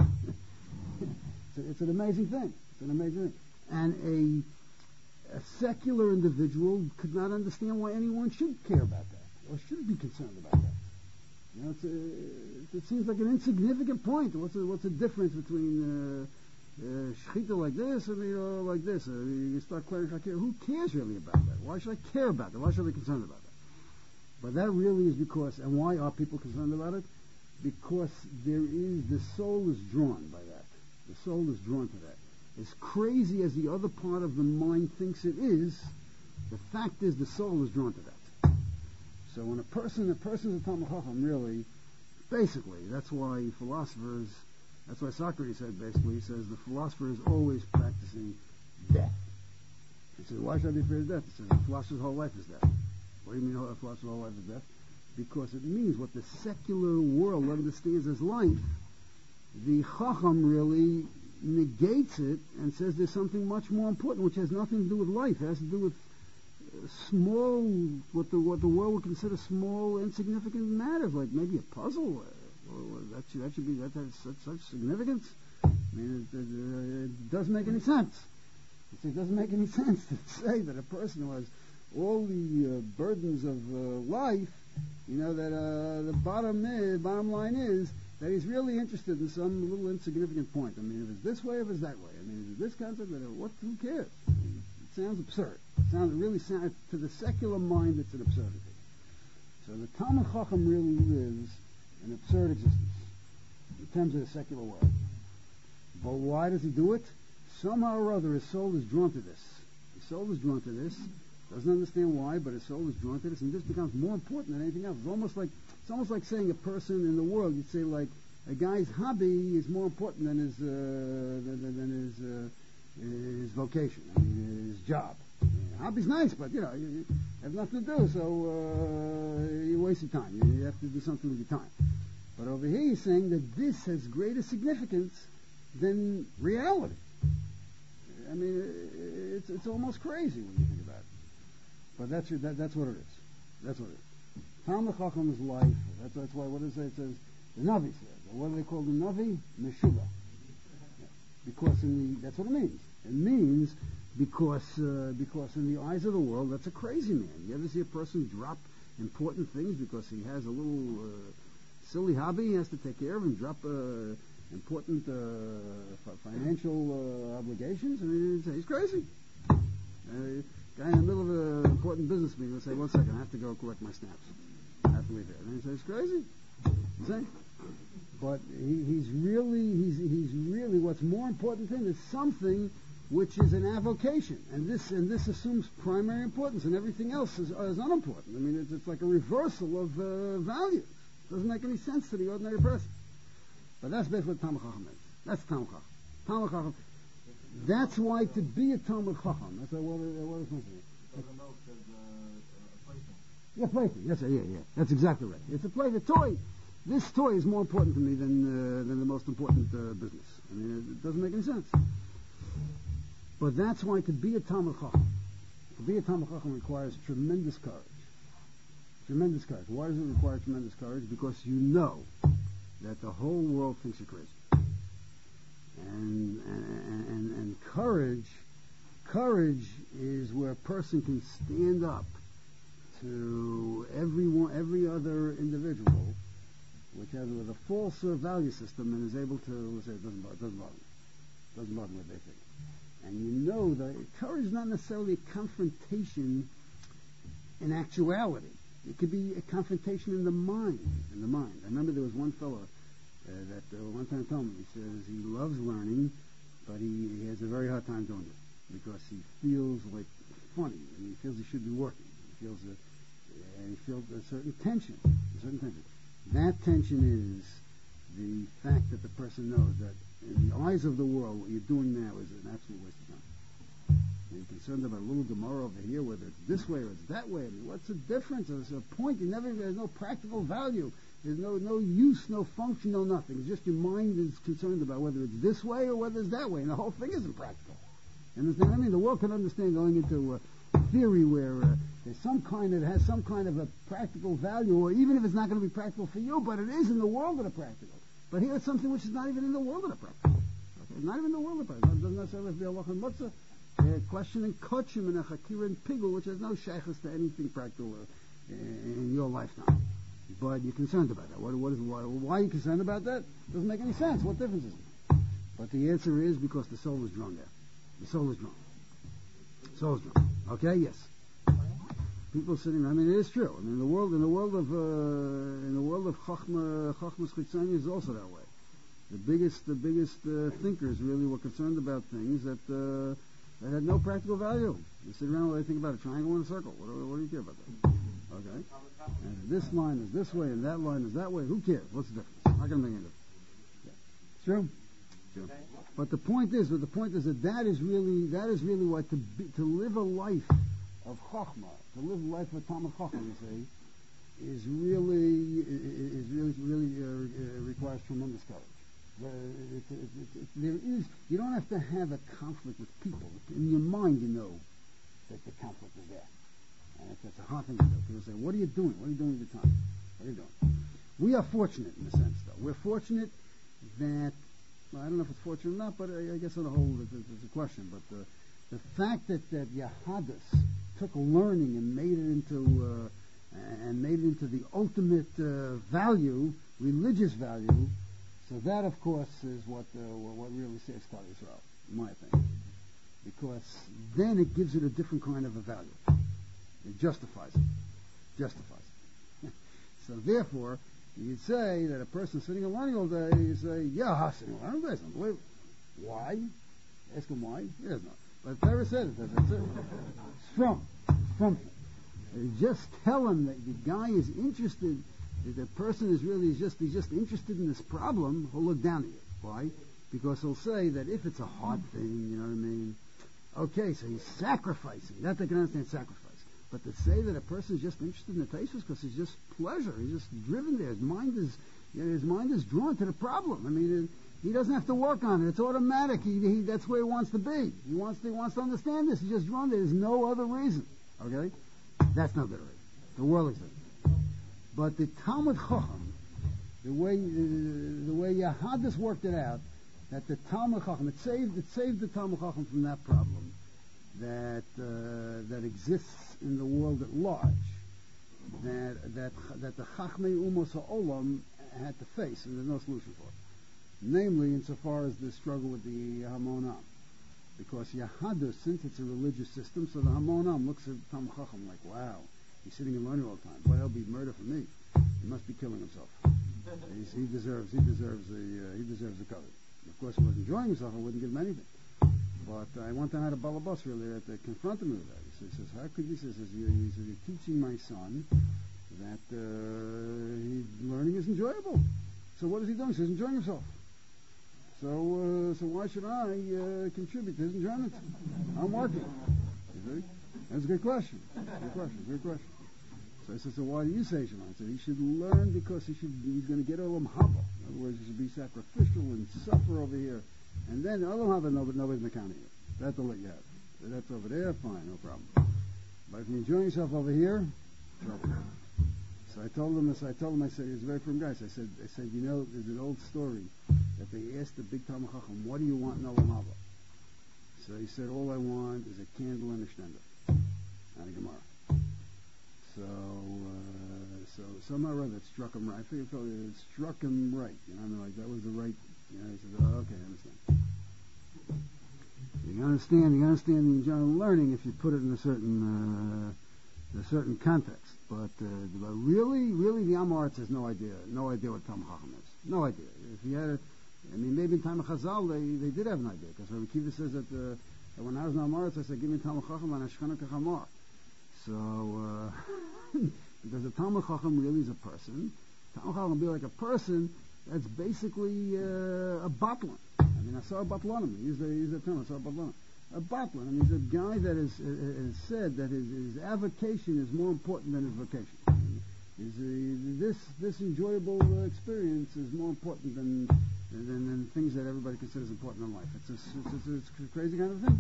it's, a, it's an amazing thing. It's an amazing thing. And a, a secular individual could not understand why anyone should care about that or should be concerned about that. You know, it's a, it seems like an insignificant point. What's the, what's the difference between uh, uh, shechita like this and you know, like this? Uh, you start clearing hakir. Who cares really about that? Why should I care about that? Why should I be concerned about that? But that really is because, and why are people concerned about it? Because there is, the soul is drawn by that. The soul is drawn to that. As crazy as the other part of the mind thinks it is, the fact is the soul is drawn to that. So when a person, a person is a Talmid Chacham, really, basically, that's why philosophers, that's why Socrates said basically, he says the philosopher is always practicing death. He says, why should I be afraid of death? He says, the philosopher's whole life is death. What do you mean a philosopher's whole life is death? Because it means what the secular world understands as life, the Chacham really negates it and says there's something much more important, which has nothing to do with life. It has to do with uh, small, what the what the world would consider small, insignificant matters, like maybe a puzzle. Uh, or, or that should that should be that has such, such significance. I mean, it, it, it doesn't make any sense. It doesn't make any sense to say that a person who has all the uh, burdens of uh, life, you know, that uh, the bottom is, bottom line is that he's really interested in some little insignificant point. I mean, if it's this way, if it's that way. I mean, if it's this concept, what? Who cares? I mean, it sounds absurd. It sounds it really sounds to the secular mind. It's an absurdity. So the Talmid Chacham really lives an absurd existence in terms of the secular world. But why does he do it? Somehow or other, his soul is drawn to this. His soul is drawn to this. Doesn't understand why, but his soul is drawn to this, and this becomes more important than anything else. It's almost like it's almost like saying a person in the world. You'd say like a guy's hobby is more important than his uh, than, than his uh, his vocation, I mean, his job. I mean, hobby's nice, but you know you, you have nothing to do, so uh, you waste your time. You, you have to do something with your time. But over here, he's saying that this has greater significance than reality. I mean, it's it's almost crazy when you think about it. But that's that, that's what it is. That's what it is. Talmid Chacham's life. That's that's why. What does it say? It says the Navi says. What do they call the Navi? Meshuga. Yeah. Because in the that's what it means. It means because uh, because in the eyes of the world, that's a crazy man. You ever see a person drop important things because he has a little uh, silly hobby he has to take care of and drop uh, important uh, financial uh, obligations? I mean, he's crazy. Uh, guy in the middle of an important business meeting will say, one second, I have to go collect my snaps. I have to leave here. And he says, crazy. See? But he, he's really, he's, he's really, what's more important to him is something which is an avocation. And this, and this assumes primary importance, and everything else is, is unimportant. I mean, it's, it's like a reversal of uh, values. It doesn't make any sense to the ordinary person. But that's basically what Talmid Chacham is. That's Talmid Chacham. Talmid Chacham. That's why to be a Talmid Chacham, that's what, what is mentioned. Yeah, plaything. Yes, yeah, yeah. That's exactly right. It's a play. The toy. This toy is more important to me than uh, than the most important uh, business. I mean, it, it doesn't make any sense. But that's why to be a Talmid Chacham, to be a Talmid Chacham requires tremendous courage. Tremendous courage. Why does it require tremendous courage? Because you know that the whole world thinks you're crazy. And, and, and, and courage, courage is where a person can stand up to everyone, every other individual, which has with a false uh, value system, and is able to say, it doesn't bother, doesn't bother, doesn't bother what they think. And you know that courage is not necessarily a confrontation in actuality. It could be a confrontation in the mind. In the mind. I remember there was one fellow uh, that uh, one time told me. He says he loves learning, but he, he has a very hard time doing it because he feels like funny, and he feels he should be working. He feels a, uh, he feels a certain tension. A certain tension. That tension is the fact that the person knows that in the eyes of the world, what you're doing now is an absolute waste of time. You're concerned about a little Gemara over here, whether it's this way or it's that way. I mean, what's the difference? There's a point. You never. There's no practical value. There's no no use, no function, no nothing. It's just your mind is concerned about whether it's this way or whether it's that way, and the whole thing isn't practical. You understand? I mean, the world can understand going into a theory where uh, there's some kind of has some kind of a practical value, or even if it's not going to be practical for you, but it is in the world that are practical. But here it's something which is not even in the world that are practical. Okay? It's not even in the world that are practical. It doesn't necessarily have to be a halacha and matzah. A question in Kochim and a Chakira and Pigul, which has no shaykhs to anything practical uh, in your lifetime. But you're concerned about that. What, what is, why, why are you concerned about that? Doesn't make any sense. What difference is it? But the answer is because the soul is drawn there. The soul is drawn. The soul is drawn. Okay? Yes. People sitting. I mean, it is true. I mean, the world in the world of uh, in the world of Chachma Chachmas Chitzani is also that way. The biggest the biggest uh, thinkers really were concerned about things that. Uh, That had no practical value. You sit around and they think about a triangle and a circle. What, what do you care about that? Okay? And this line is this way and that line is that way. Who cares? What's the difference? Not going to make any difference. Yeah. True? True. But the point is, but the point is that that is really, that is really what to be, to live a life of Chachma, to live a life of Talmid Chacham, you say, is really, is really, really uh, uh, requires tremendous courage. Uh, it, it, it, it, there is, you don't have to have a conflict with people. In your mind, you know that the conflict is there. And that's a hard thing to do. People say, what are you doing? What are you doing with your time? What are you doing? We are fortunate in a sense, though. We're fortunate that, well, I don't know if it's fortunate or not, but I, I guess on the whole, there's a question. But the, the fact that, that Yahadis took learning and made it into, uh, and made it into the ultimate uh, value, religious value, so that, of course, is what uh, what really saves Klal Yisrael, in my opinion, because then it gives it a different kind of a value. It justifies it, justifies it. So therefore, you'd say that a person sitting and learning all day, you say, yeah, I'm sitting and learning all day. It's unbelievable. Why? Ask him why. He doesn't know. But if I ever said it, that's it. It's from, it's from him. You just tell him that the guy is interested. If the person is really just he's just interested in this problem, he'll look down at you. Why? Because he'll say that if it's a hard thing, you know what I mean? Okay, so he's sacrificing. That they can understand sacrifice. But to say that a person is just interested in the taste because it's just pleasure, he's just driven there. His mind is, you know, his mind is drawn to the problem. I mean, it, he doesn't have to work on it. It's automatic. He, he that's where he wants to be. He wants to he wants to understand this. He's just drawn there. There's no other reason. Okay, that's not the reason. The world exists. But the Talmid Chacham, the way uh, the way Yahadis worked it out, that the Talmid Chacham, it saved it saved the Talmid Chacham from that problem that uh, that exists in the world at large, that that that the Chachmei Umos HaOlam had to face, and there's no solution for it. Namely, insofar as the struggle with the Hamonam, because Yahadis, since it's a religious system, so the Hamonam looks at Talmid Chacham like, wow. He's sitting and learning all the time. Boy, that'll be murder for me. He must be killing himself. He's, he deserves. He deserves the. Uh, he deserves the cover. Of course, if he was enjoying himself, I wouldn't give him anything. But uh, I one time had a balabas really to confront him with that. He says, he says "How could you?" He says, "You're, he says, you're teaching my son that uh, he, learning is enjoyable. So what is he doing? He's enjoying himself. So, uh, so why should I uh, contribute to his enjoyment? I'm working. You see? That's a good question. Good question. Good question. So I said, so why do you say Shema? I said, he should learn because he should. He's going to get olam haba. In other words, he should be sacrificial and suffer over here. And then Olam Haba, nobody, nobody's accounting it. That's all that you have. So that's over there, fine, no problem. But if you're enjoying yourself over here, trouble. So I told him, so I told him, I said, he was a very firm guy. So I said, I said, you know, there's an old story that they asked the big Talmud Chacham, what do you want in Olam Haba? So he said, all I want is a candle and a shtender, and a Gemara. So, uh, so somehow or other it struck him right. I think it struck him right. You know, I mean, like that was the right. You know, he said, oh, okay, I understand. You understand, you understand the enjoyment of learning if you put it in a certain, uh, a certain context. But, uh, but really, really, the Amoritz has no idea, no idea what Talmud Chacham is. No idea. If he had, a, I mean, maybe in time of Chazal they, they did have an idea, because Rabbi Kiva says that, uh, that when I was in Amoritz, I said, give me Talmud Chacham and Ashkana Kachamar. So, uh, because the Talmud Chacham really is a person. Talmud Chacham will be like a person that's basically uh, a bottler. I mean, I saw a Batlanim. He's the, he's the term. I saw a Batlanim. A Batlan. I mean, he's a guy that is, uh, has said that his, his avocation is more important than his vocation. I mean, is, uh, this this enjoyable uh, experience is more important than, than than things that everybody considers important in life. It's a, it's, a, it's a crazy kind of thing.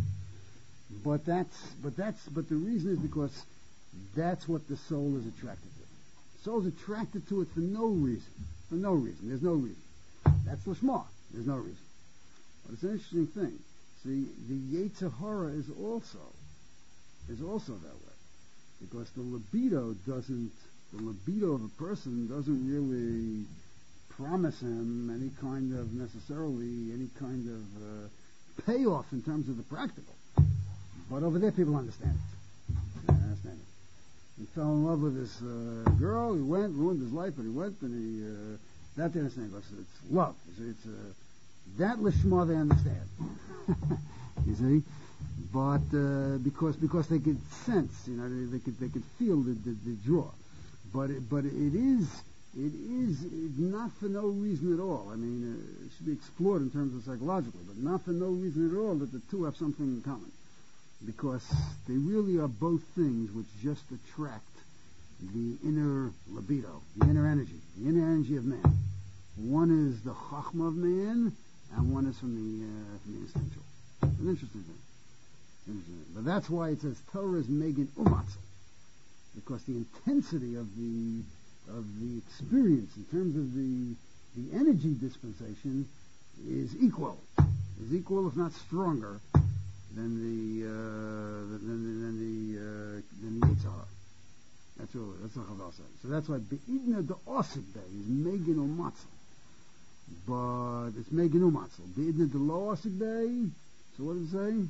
But that's but that's but the reason is because that's what the soul is attracted to. The soul is attracted to it for no reason. For no reason. There's no reason. That's Lashma. There's no reason. But it's an interesting thing. See, the Yetzer Hara is also is also that way, because the libido doesn't the libido of a person doesn't really promise him any kind of necessarily any kind of uh, payoff in terms of the practical. But over there, people understand it. They understand it. He fell in love with this uh, girl. He went, ruined his life, but he went, and he uh, that they understand. Because it's love. It's, it's uh, that lishma they understand. You see, but uh, because because they could sense, you know, they, they could they could feel the, the, the draw. But it, but it is it is not for no reason at all. I mean, uh, it should be explored in terms of psychological, but not for no reason at all that the two have something in common. Because they really are both things which just attract the inner libido, the inner energy, the inner energy of man. One is the chachma of man, and one is from the uh, from the instinctual. It's an interesting thing. Interesting thing. But that's why it says Torah is Megan Umatzel, because the intensity of the of the experience in terms of the the energy dispensation is equal, is equal if not stronger than the uh, than, than the uh, than the Yetzer Hara. That's really that's what Chazal says. So that's why Be'idna the Osik Day is Megan Umatzel, but it's Megan Umatzel. Be'idna the Lo Osik Day. So what does it say?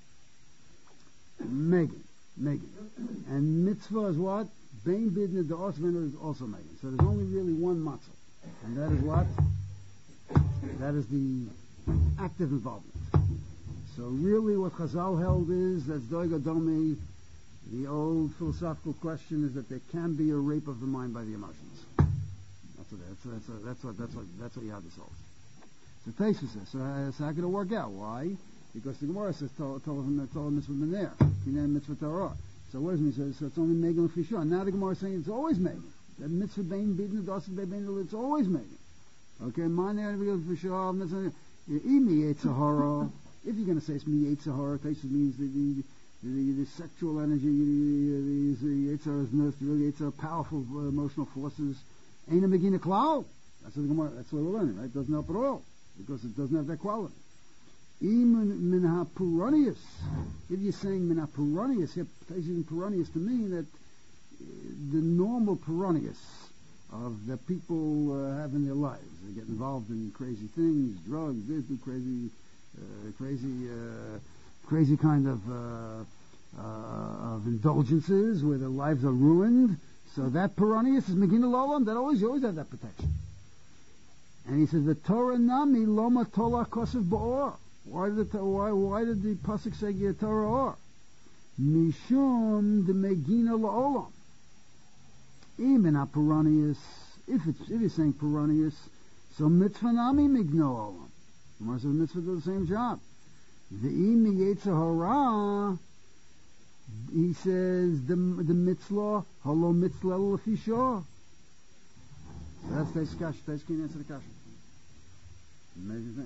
Megan, Megan, and mitzvah is what? Bein Be'idna the Osik is also Megan. So there's only really one matzel, and that is what? That is the active involvement. So really what Chazal held is, that's Doiga Domi, the old philosophical question is that there can be a rape of the mind by the emotions. That's what, that's, that's, that's, that's what, that's what, that's what Yad holds. So Taisus says, so it's not going to work out. Why? Because the Gemara says, told, told him, told him mitzvah ben there. Kinei mitzvah Torah. So what does it mean? So, so it's only Megan Fisher. Now the Gemara is saying it's always Megan. That mitzvah bein bidna, dosa bein, it's always Megan. Okay, mine there, Fisher, mitzvah, imi Yetzer Hara. If you're going to say it's me Yetzer Hara, Taisus means the, the, the, the sexual energy, the, the, the Yetzer Hara is most really Yetzer Hara, powerful uh, emotional forces. Ain't a Megina Klal. That's what the Gemara, that's what we're learning, right? It doesn't help at all, because it doesn't have that quality. Even minha puranius. If you're saying minha puranius, here using puranius to mean that uh, the normal puranius of that people uh, have in their lives, they get involved in crazy things, drugs, they do crazy, uh, crazy, uh, crazy kind of uh, uh, of indulgences where their lives are ruined. So that puranius is Megina Lolam. That always, you always have that protection. And he says the Torah nami loma tola kosev ba'or. Why did the why why did the pasuk say Torah or? Mishum de Megina la'olam. Even a Puranius, if it's if he's saying Puranius, so mitzvah nami migno olam. Gemara says mitzvah do the same job. The imi Yetzer Hara, he says the the mitzvah halo mitzvah l'fishah. That's the discussion. That's the answer to the question. Amazing thing.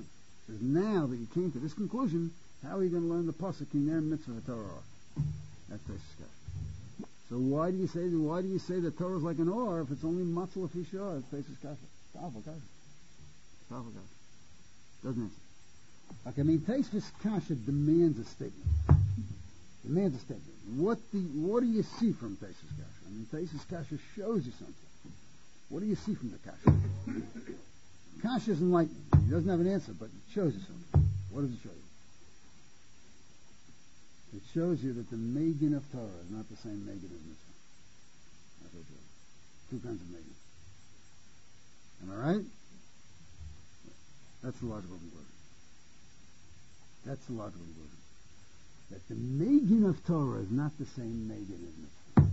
Because now that you came to this conclusion, how are you going to learn the pasuk in their mitzvah Torah? That's Taisus Kasha. So why do you say why do you say that Torah is like an or if it's only matzah if sure? It's Taisus Kasha. Powerful Kasha. Powerful Kasha. Doesn't answer. Okay, I mean Taisus Kasha demands a statement. Demands a statement. What the what do you see from Taisus Kasha? I mean Taisus Kasha shows you something. What do you see from the Kasha? Kasha is enlightening. He doesn't have an answer, but it shows you something. What does it show you? It shows you that the Megan of Torah is not the same Megan as Mitzvah. That's what it shows. Two kinds of Megan. Am I right? That's the logical conclusion. That's the logical conclusion. That the Megan of Torah is not the same Megan as Mitzvah.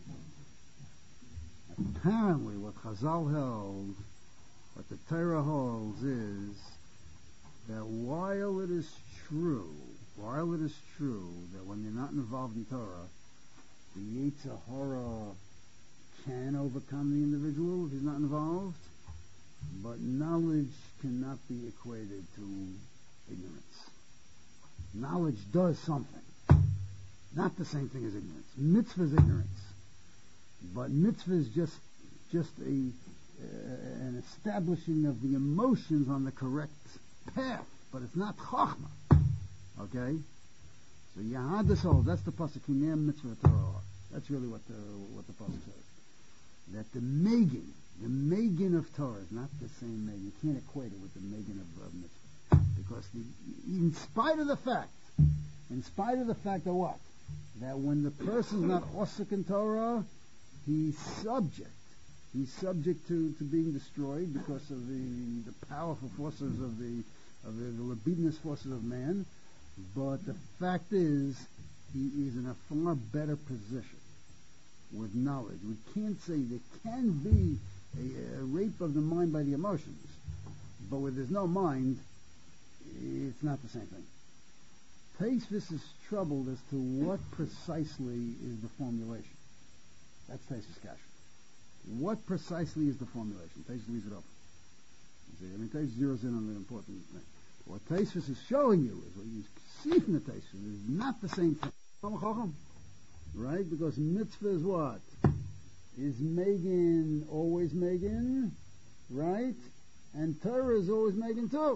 Apparently, what Chazal held, what the Torah holds, is that while it is true, while it is true that when you're not involved in Torah, the Yetzer Hara can overcome the individual if he's not involved, but knowledge cannot be equated to ignorance. Knowledge does something. Not the same thing as ignorance. Mitzvah is ignorance. But mitzvah is just just a uh, an establishing of the emotions on the correct path, but it's not chachma. Okay, so Yahadis holds that's the pasuk Hinem Mitzvah Torah. That's really what the what the pasuk says. That the Megan, the Megan of Torah is not the same Megan. You can't equate it with the Megan of, of Mitzvah, because the, in spite of the fact, in spite of the fact of what, that when the person's not osuk in Torah, he's subject. He's subject to, to being destroyed because of the, the powerful forces of the of the, the libidinous forces of man. But the fact is, he is in a far better position with knowledge. We can't say there can be a, a rape of the mind by the emotions, but where there's no mind, it's not the same thing. Taisvis is troubled as to what precisely is the formulation. That's Taisvis Kasha. What precisely is the formulation? Taisvis leaves it open. You see, I mean, Taisvis zeroes in on the important thing. What Taisvis is showing you is what you see from the Taisvis is not the same thing. Right? Because mitzvah is what? Is Megan always Megan? Right? And Torah is always Megan too.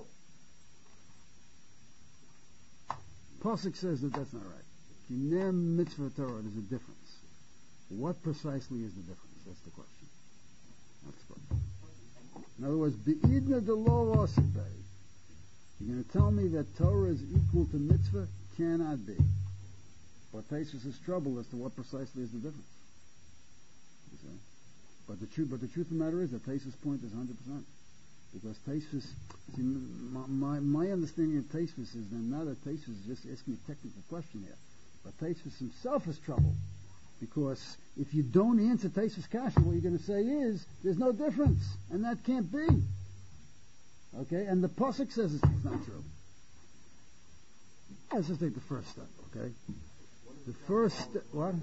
Pasuk says that that's not right. Kinem mitzvah Torah, there's a difference. What precisely is the difference? That's the question. That's the question. In other words, be'idna de lo osibay. You're going to tell me that Torah is equal to mitzvah? Cannot be. But Taisus is trouble as to what precisely is the difference. You see? But the truth, but the truth of the matter is that Taisus' point is one hundred percent. Because Taisus, see, my, my, my understanding of Taisus is that now that Taisus is just asking a technical question here, but Taisus himself is troubled. Because if you don't answer Taisus Kasha, what you're going to say is, there's no difference. And that can't be. Okay? And the Pasuk says it's, it's not true. Let's just take the first step, okay? The first step, what?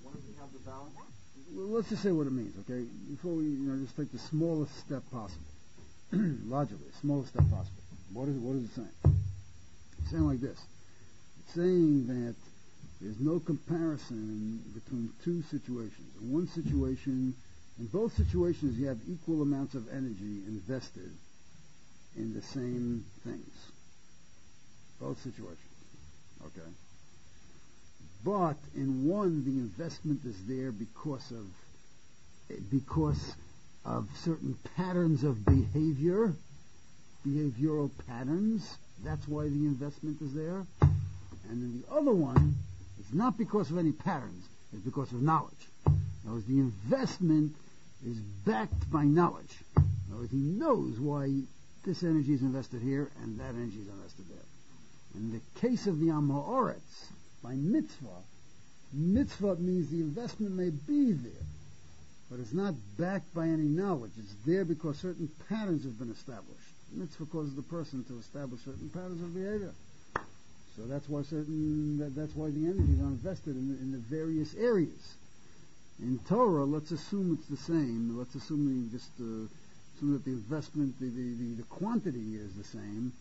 Well, let's just say what it means, okay? Before we, you know, just take the smallest step possible. Logically, smallest step possible. What is it, what is it saying? It's saying like this. It's saying that there's no comparison between two situations. In one situation, in both situations, you have equal amounts of energy invested in the same things. Both situations. Okay? But in one, the investment is there because of because of certain patterns of behavior, behavioral patterns. That's why the investment is there. And in the other one, it's not because of any patterns. It's because of knowledge. In other words, the investment is backed by knowledge. In other words, he knows why this energy is invested here and that energy is invested there. In the case of the Am Ha'aretz, by mitzvah, mitzvah means the investment may be there, but it's not backed by any knowledge. It's there because certain patterns have been established. Mitzvah causes the person to establish certain patterns of behavior. So that's why certain that, that's why the energies are invested in the, in the various areas. In Torah, let's assume it's the same. Let's assume we just uh, assume that the investment, the, the, the, the quantity is the same,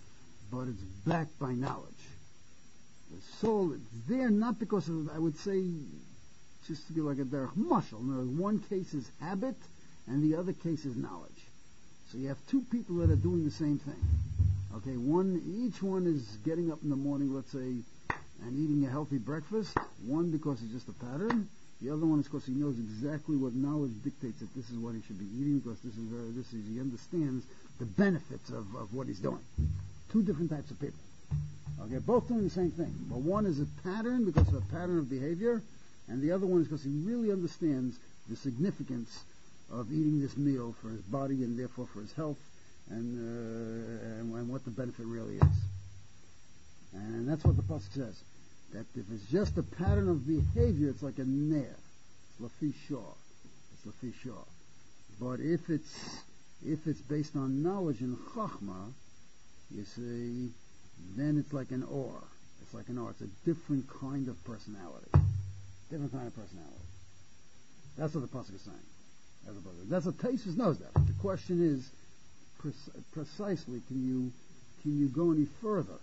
but it's backed by knowledge. The soul, it's there not because of, I would say, just to be like a derech mashal. No, one case is habit, and the other case is knowledge. So you have two people that are doing the same thing. Okay, one, each one is getting up in the morning, let's say, and eating a healthy breakfast. One because it's just a pattern. The other one is because he knows exactly what knowledge dictates that this is what he should be eating, because this is very, this is, he understands the benefits of, of what he's doing. Two different types of people. Okay, both doing the same thing. But one is a pattern because of a pattern of behavior, and the other one is because he really understands the significance of eating this meal for his body and therefore for his health, and, uh, and, and what the benefit really is. And that's what the pasuk says. That if it's just a pattern of behavior, it's like a ner. It's lafi shor. It's lafi shor. But if it's if it's based on knowledge and chachma, you see, then it's like an or. It's like an or. It's a different kind of personality. Different kind of personality. That's what the pasuk is saying. That's what, that's what Taisus knows that. But the question is, pre- precisely, can you can you go any further?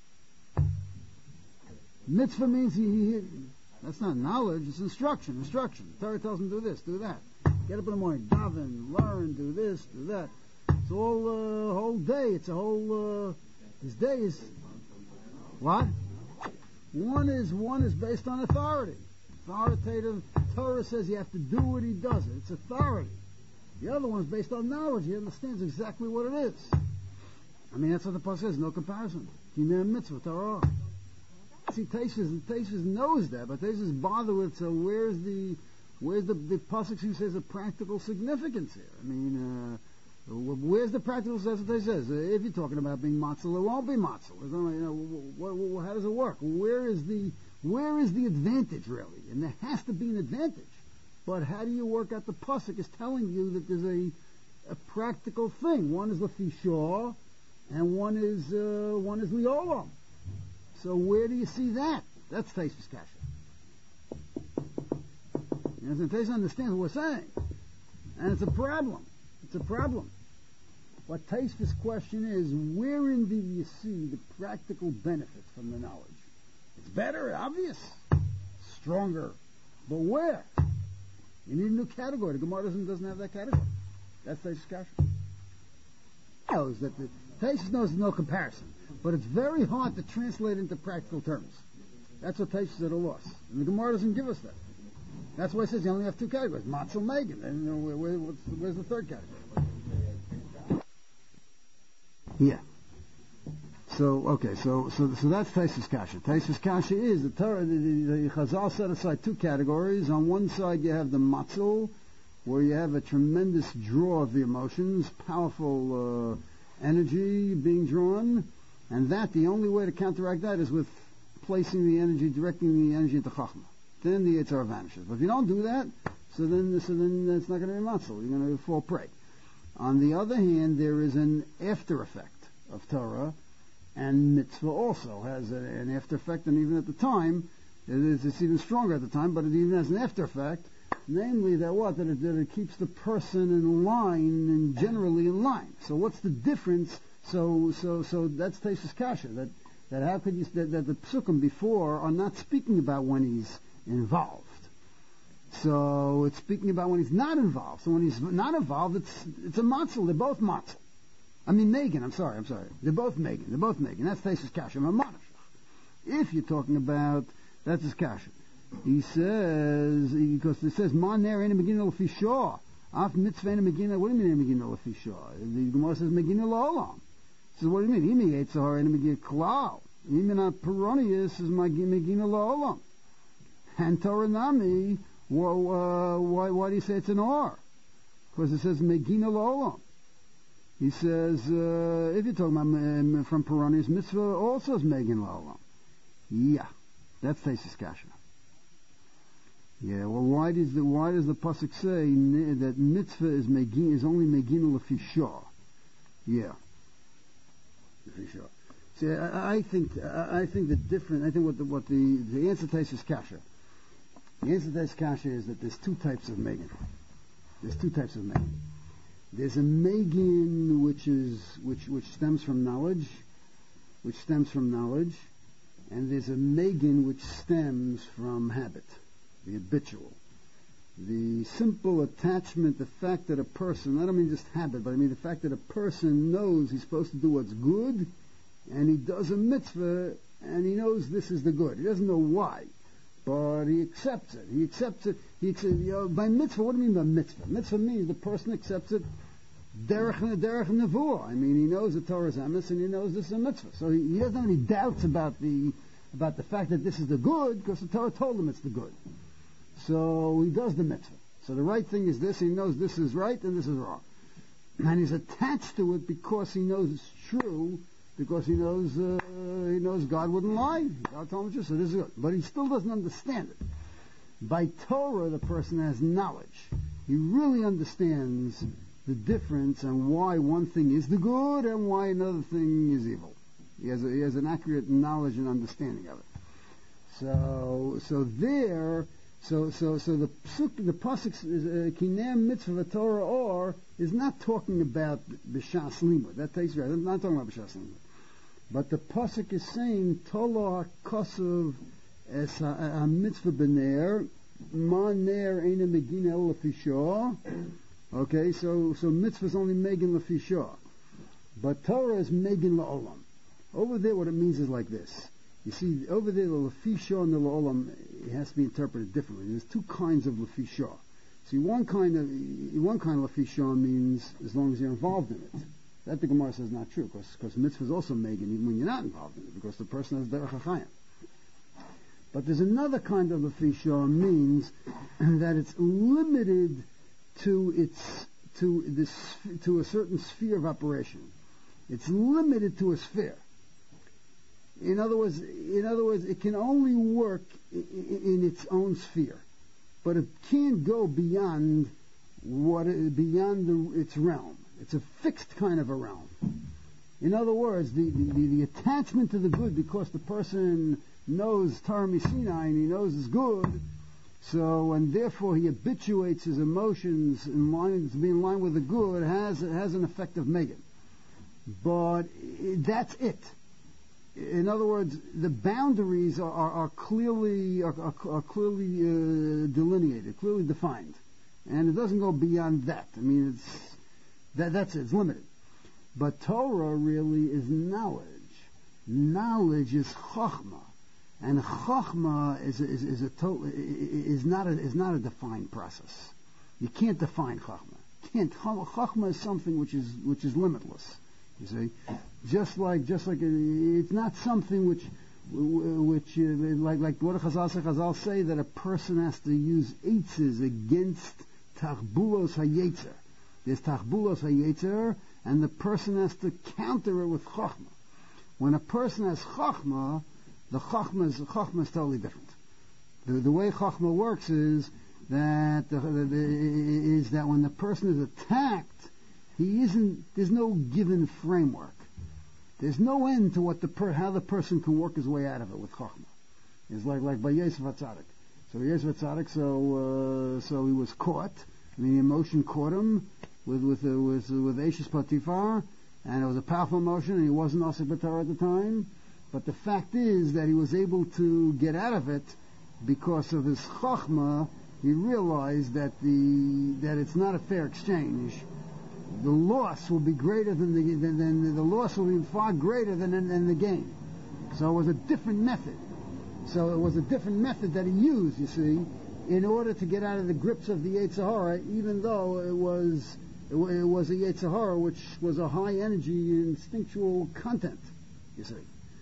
Mitzvah means he, he, that's not knowledge, it's instruction, instruction. The Torah tells him do this, do that. Get up in the morning, daven, learn, do this, do that. It's all a uh, whole day, it's a whole, uh, his day is, what? One is, one is based on authority. Authoritative, Torah says you have to do it, he does it. It's authority. The other one is based on knowledge, he understands exactly what it is. I mean, that's what the pasuk says, no comparison. Kinei mitzvah, Torah. See, Taisus, Taisus knows that, but Taisus bother with, so where's the, where's the, the pasuk who says a practical significance here? I mean, uh, where's the practical, that's what Taisus says. Uh, if you're talking about being matzel, it won't be matzel. You know, what, what, how does it work? Where is the, where is the advantage, really? And there has to be an advantage. But how do you work out the pasuk is telling you that there's a, a practical thing. One is lafi shor, and one is, uh, one is liolam. So where do you see that? That's Taisus Kasha. You know, Taisus understands what we're saying. And it's a problem. It's a problem. What Taisus' question is, wherein do you see the practical benefit from the knowledge? It's better, obvious, stronger. But where? You need a new category. The Gemara doesn't, doesn't have that category. That's Taisus Kasha. He knows that the Taisus knows there's no comparison. But it's very hard to translate into practical terms. That's what Taisus is at a loss. And the Gemara doesn't give us that. That's why it says you only have two categories, Matzel, Megan. And you know, where, where, what's, where's the third category? Yeah. So, okay, so so so that's Taisus Kasha. Taisus Kasha is, the Torah, the, the, the Chazal set aside two categories. On one side you have the Matzel, where you have a tremendous draw of the emotions, powerful uh, energy being drawn. And that, the only way to counteract that is with placing the energy, directing the energy into Chachma. Then the Yetzer Hara vanishes. But if you don't do that, so then so then it's not going to be matzel. You're going to fall prey. On the other hand, there is an after effect of Torah, and mitzvah also has a, an after effect, and even at the time, it is, it's even stronger at the time, but it even has an after effect, namely that what? That it, that it keeps the person in line, and generally in line. So what's the difference? So, so, so that's Taisus Kasha. That, that how could you that, that the psukim before are not speaking about when he's involved. So it's speaking about when he's not involved. So when he's not involved, it's it's a matzel. They're both matzel. I mean Megan. I'm sorry. I'm sorry. They're both Megan. They're both Megan. That's Taisus Kasha. If you're talking about that's his Kasha, he says because it says man ner in the beginning of Fishah. Af mitzvah in the beginning. What do you mean in the beginning of Fishah? The Gemara says beginning la'olam. So what do you mean? Imi Yetzer Hara in the beginning klal. Imi not peronius is beginning la'olam. And Torah Nami, well, uh, why, why do you say it's an R? Because it says Megina L'olam. He says, uh, if you're talking about um, from Peronius, Mitzvah also is Megin L'olam. Yeah, that's Taisus Kasha. Yeah, well, why does the why does the pasuk say that Mitzvah is Megin is only Megina L'fishah? Yeah, L'fishah. See, I, I think I, I think the different. I think what the what the the answer to Taisus Kasha. The answer to this kasha is that there's two types of Megan. There's two types of Megan. There's a Megan which is which which stems from knowledge, which stems from knowledge, and there's a megan which stems from habit, the habitual. The simple attachment, the fact that a person, I don't mean just habit, but I mean the fact that a person knows he's supposed to do what's good, and he does a mitzvah, and he knows this is the good. He doesn't know why, but he accepts it. He accepts it. He accepts, you know, by mitzvah, what do you mean by mitzvah? Mitzvah means the person accepts it derech derech nevuah. I mean, he knows the Torah is emes, and he knows this is a mitzvah. So he, he doesn't have any doubts about the about the fact that this is the good, because the Torah told him it's the good. So he does the mitzvah. So the right thing is this, he knows this is right and this is wrong. And he's attached to it because he knows it's true, because he knows uh, he knows God wouldn't lie. God told him just, so this is good. But he still doesn't understand it. By Torah, the person has knowledge. He really understands the difference and why one thing is the good and why another thing is evil. He has a, he has an accurate knowledge and understanding of it. So so there... So, so, so the the pasuk kinem mitzvah Torah or is not talking about b'shas limud. That takes right. I'm not talking about b'shas limud. But the pasuk is saying Tolo hakosov es a mitzvah b'ner ma ner eina megin el lefisho. Okay, so so mitzvah is only megan lefisho, but Torah is megan la'olam. Over there, what it means is like this. You see, over there, the lefisha and the la'olam, it has to be interpreted differently. There's two kinds of lefisha. See, one kind of one kind of lefisha means as long as you're involved in it. That the Gemara says is not true, because mitzvah is also megan even when you're not involved in it, because the person has derech hachayim. But there's another kind of lefisha means that it's limited to its to this to a certain sphere of operation. It's limited to a sphere. In other words, in other words, it can only work in, in its own sphere, but it can't go beyond what beyond the, its realm. It's a fixed kind of a realm. In other words, the, the, the, the attachment to the good, because the person knows Torah Sinai and he knows it's good, so and therefore he habituates his emotions in line to be in line with the good, has has an effect of megan. But that's it. In other words, the boundaries are, are, are clearly are, are, are clearly uh, delineated, clearly defined, and it doesn't go beyond that. I mean, it's that that's it. It's limited. But Torah really is knowledge. Knowledge is chokhmah, and chokhmah is is is a to, is not a, is not a defined process. You can't define chokhmah. Can't chokhmah is something which is which is limitless. You see, just like just like it's not something which which uh, like like what Chazal say. Chazal say that a person has to use eitzes against tachbulos hayetzer. There's tachbulos hayetzer, and the person has to counter it with chokhmah. When a person has chokhmah, the chokhmah is chokhmah is totally different. The, the way chokhmah works is that the, the, the, is that when the person is attacked, he isn't. There's no given framework. There's no end to what the per, how the person can work his way out of it with chokhmah. It's like like by Yosef HaTzadik. So Yosef HaTzadik, so uh, so he was caught. I mean, the emotion caught him with with uh, with uh, with Eishes Potiphar, and it was a powerful emotion, and he wasn't Osik B'Torah at the time. But the fact is that he was able to get out of it because of his chokhmah. He realized that the that it's not a fair exchange. The loss will be greater than the than, than the loss will be far greater than, than, than the gain. So it was a different method. So it was a different method that he used, you see, in order to get out of the grips of the Yetzer Hara, even though it was it, it was a Yetzer Hara which was a high energy instinctual content, you see.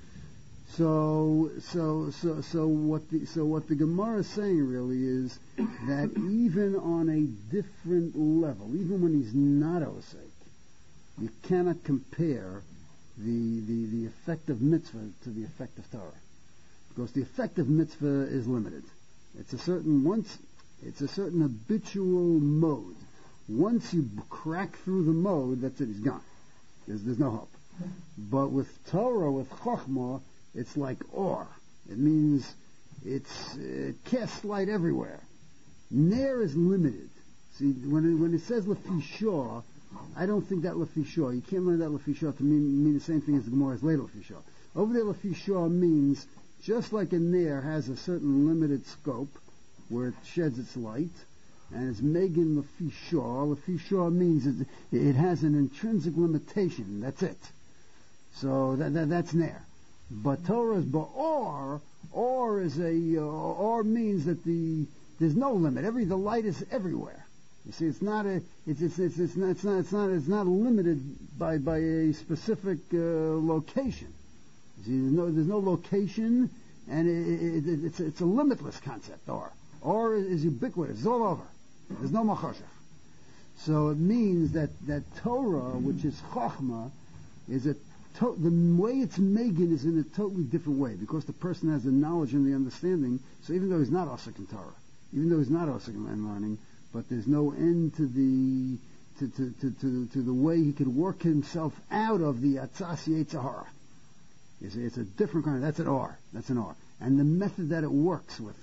So so so so what the so what the Gemara is saying really is that even on a different level, even when he's not osek, you cannot compare the, the, the effect of mitzvah to the effect of Torah, because the effect of mitzvah is limited. It's a certain once it's a certain habitual mode. Once you crack through the mode, that's it. He's gone. There's there's no hope. But with Torah, with chokhmah, it's like or. It means it's it casts light everywhere. Ner is limited. See, when it, when it says lefishah, I don't think that lefishah. You can't learn that lefishah to mean, mean the same thing as the Gemara's later lefishah. Over there, Lefi Shah means just like a nair has a certain limited scope where it sheds its light, and it's Megan Lefi Shah. Lefi Shah means it, it has an intrinsic limitation. That's it. So that, that that's nair. But Torah is ba'or. Or is a uh, or means that the there's no limit. Every the light is everywhere. You see, it's not a it's it's it's, it's not it's not it's not it's not limited by by a specific uh, location. You see, there's no there's no location, and it, it, it, it's it's a limitless concept. Or or is ubiquitous. It's all over. There's no machoshech. So it means that that Torah, which is chachma, is a To- the way it's Megan is in a totally different way, because the person has the knowledge and the understanding. So even though he's not Osik in Torah, even though he's not Osik in learning, but there's no end to the to to, to, to, to the way he could work himself out of the Atzas Yetzirah. You see, it's a different kind of, that's an R. That's an R. And the method that it works with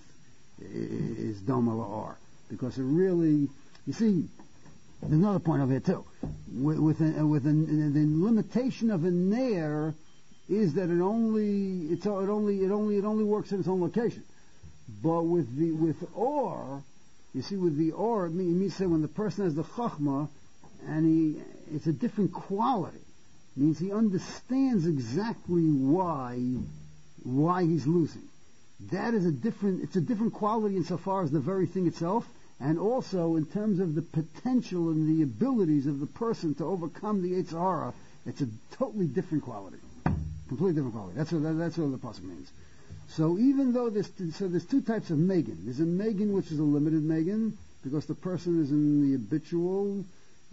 is Doma La'ar, because it really, you see, there's another point over here too. With, with, a, with a, the limitation of a nair is that it only it's it only it only it only works in its own location. But with the with or, you see, with the or, it means, it means say when the person has the chachma and he it's a different quality. It means he understands exactly why why he's losing. That is a different it's a different quality insofar as the very thing itself. And also, in terms of the potential and the abilities of the person to overcome the Yetzer Hara, it's a totally different quality, completely different quality. That's what that's what the pasuk means. So even though there's so there's two types of Megan. There's a Megan which is a limited Megan because the person is in the habitual,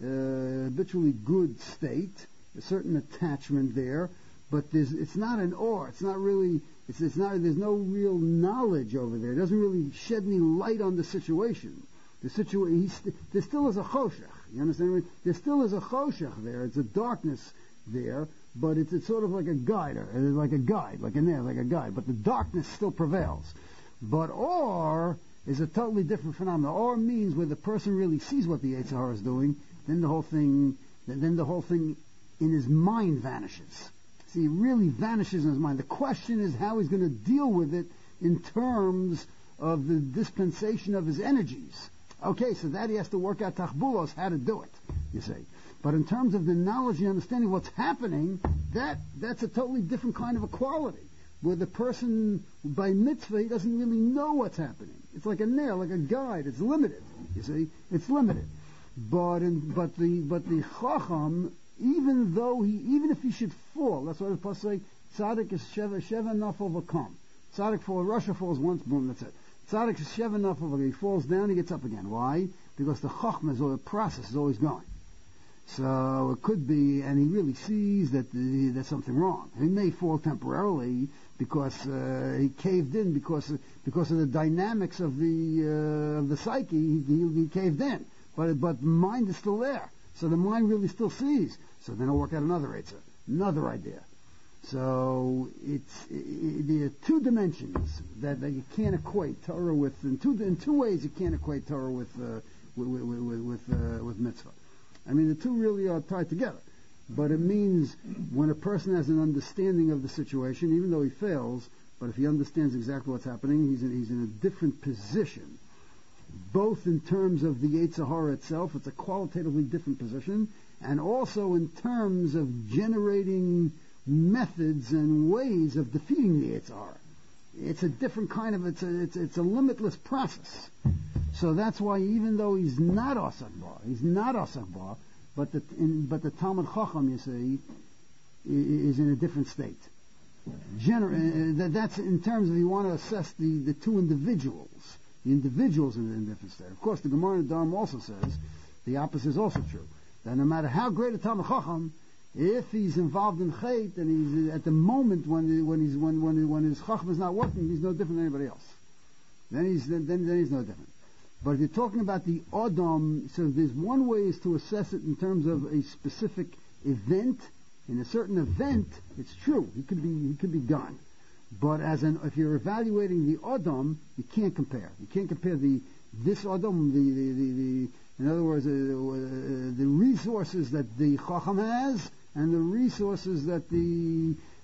uh, habitually good state, a certain attachment there. But there's it's not an or. It's not really. It's it's not. There's no real knowledge over there. It doesn't really shed any light on the situation. The situation, st- there still is a choshech. You understand me? There still is a choshech there. It's a darkness there, but it's, it's sort of like a guide, or like a guide, like a nail, like a guide. But the darkness still prevails. But or is a totally different phenomenon. Or means where the person really sees what the Yetzer Hara is doing, then the whole thing, then the whole thing in his mind vanishes. See, it really vanishes in his mind. The question is how he's going to deal with it in terms of the dispensation of his energies. Okay, so that he has to work out tachbulos, how to do it, you see. But in terms of the knowledge and understanding of what's happening, that that's a totally different kind of a quality. Where the person, by mitzvah, he doesn't really know what's happening. It's like a nail, like a guide. It's limited, you see. It's limited. But in, but the but the chacham, even though he, even if he should fall, that's what the pasuk say, tzaddik is sheva, sheva nafal v'kam. Tzaddik falls, Russia falls once, boom, that's it. Tzaddik is sheva nafal, he falls down, he gets up again. Why? Because the chachma is, or the process is always going. So it could be, and he really sees that the, there's something wrong. He may fall temporarily because uh, he caved in because because of the dynamics of the uh, of the psyche. He, he, he caved in, but but the mind is still there. So the mind really still sees. So then I'll work out another answer, another idea. So it's it, there are two dimensions that, that you can't equate Torah with. In two in two ways you can't equate Torah with uh, with with with, with, uh, with mitzvah. I mean, the two really are tied together. But it means when a person has an understanding of the situation, even though he fails, but if he understands exactly what's happening, he's in, he's in a different position. Both in terms of the Yetzer Hara itself, it's a qualitatively different position, and also in terms of generating methods and ways of defeating the Yetzer Hara. It's a different kind of, it's a, it's, it's a limitless process. So that's why even though he's not Asak Bar, he's not Asak Bar, but the, in, but the Talmud Chacham, you see, is in a different state. Gener- uh, that's in terms of you want to assess the, the two individuals. The individuals are in a different state. Of course, the Gemara in Dharm also says the opposite is also true. That no matter how great a Talmud Chacham, if he's involved in Chait and he's at the moment when when he's when when when his Chacham is not working, he's no different than anybody else. Then he's then then he's no different. But if you're talking about the Adam, so there's one way is to assess it in terms of a specific event. In a certain event, it's true. He could be he could be gone. But as an if you're evaluating the Adam, you can't compare. You can't compare the this Adam, the the, the, the in other words, uh, uh, the resources that the Chacham has and the resources that the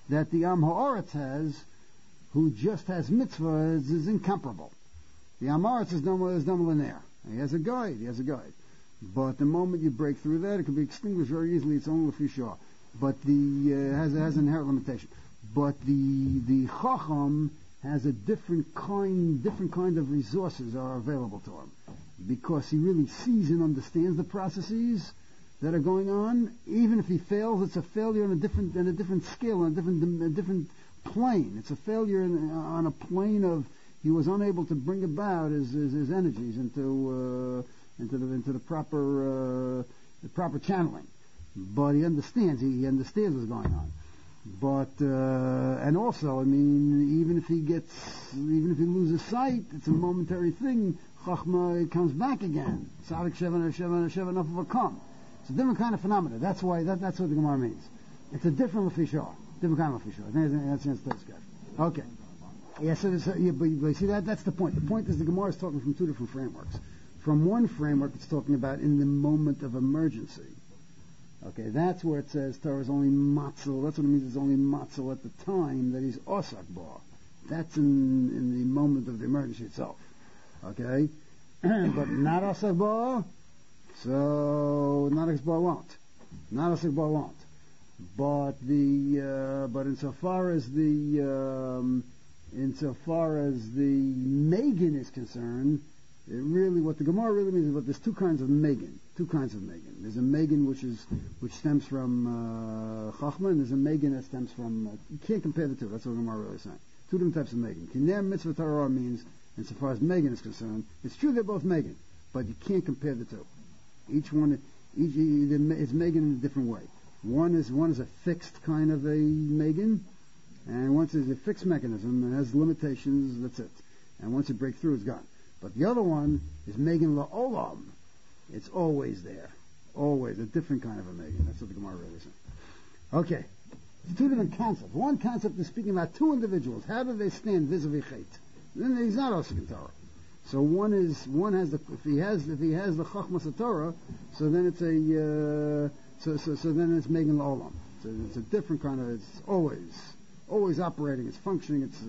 that the Am Ha'aretz has, who just has mitzvah, is, is incomparable. The Am Ha'aretz is no is no linear. He has a guide. He has a guide. But the moment you break through that, it can be extinguished very easily. It's only Lefi Shah. But the uh, has has an inherent limitation. But the the Chacham has a different kind, different kind of resources are available to him, because he really sees and understands the processes that are going on. Even if he fails, it's a failure on a different, on a different scale, on a different, a different plane. It's a failure in, on a plane of he was unable to bring about his his, his energies into uh, into the into the proper uh, the proper channeling. But he understands. He, he understands what's going on. But uh, and also, I mean, even if he gets, even if he loses sight, it's a momentary thing. Chachma comes back again. Sadik Sheva Sheva Sheva enough of a come. It's a different kind of phenomenon. That's why that, that's what the Gemara means. It's a different lefishah, different kind of lefishah. That's that's that's good. Okay. Yeah. So, so yeah, but, but see that that's the point. The point is the Gemara is talking from two different frameworks. From one framework, it's talking about in the moment of emergency. Okay, that's where it says Torah is only matzel. That's what it means. It's only matzel at the time that he's osak bar. That's in in the moment of the emergency itself. Okay, but not osak bar. So not osak bar won't. Not osak bar won't. But the uh, but insofar as the um, insofar as the Megan is concerned, it really, what the Gemara really means is that there's two kinds of Megan. Two kinds of Megan. There's a Megan which is which stems from uh, Chachma, and there's a Megan that stems from. Uh, you can't compare the two. That's what the Gemara really is saying. Two different types of Megan. Kiner mitzvah Torah means, insofar as Megan is concerned, it's true they're both Megan, but you can't compare the two. Each one, each it's Megan in a different way. One is one is a fixed kind of a Megan, and once it's a fixed mechanism, it has limitations. That's it. And once it breaks through, it's gone. But the other one is Megan La'olam. It's always there. Always. A different kind of a Megan. That's what the Gemara really says. Okay. It's two different concepts. One concept is speaking about two individuals. How do they stand vis-a-vis Chet? Then he's not Osik in Torah. So one is, one has the, if he has, if he has the Chachmas Torah, so then it's a, uh, so, so, so then it's Megan La'olam. So it's a different kind of, it's always, always operating, it's functioning, it's,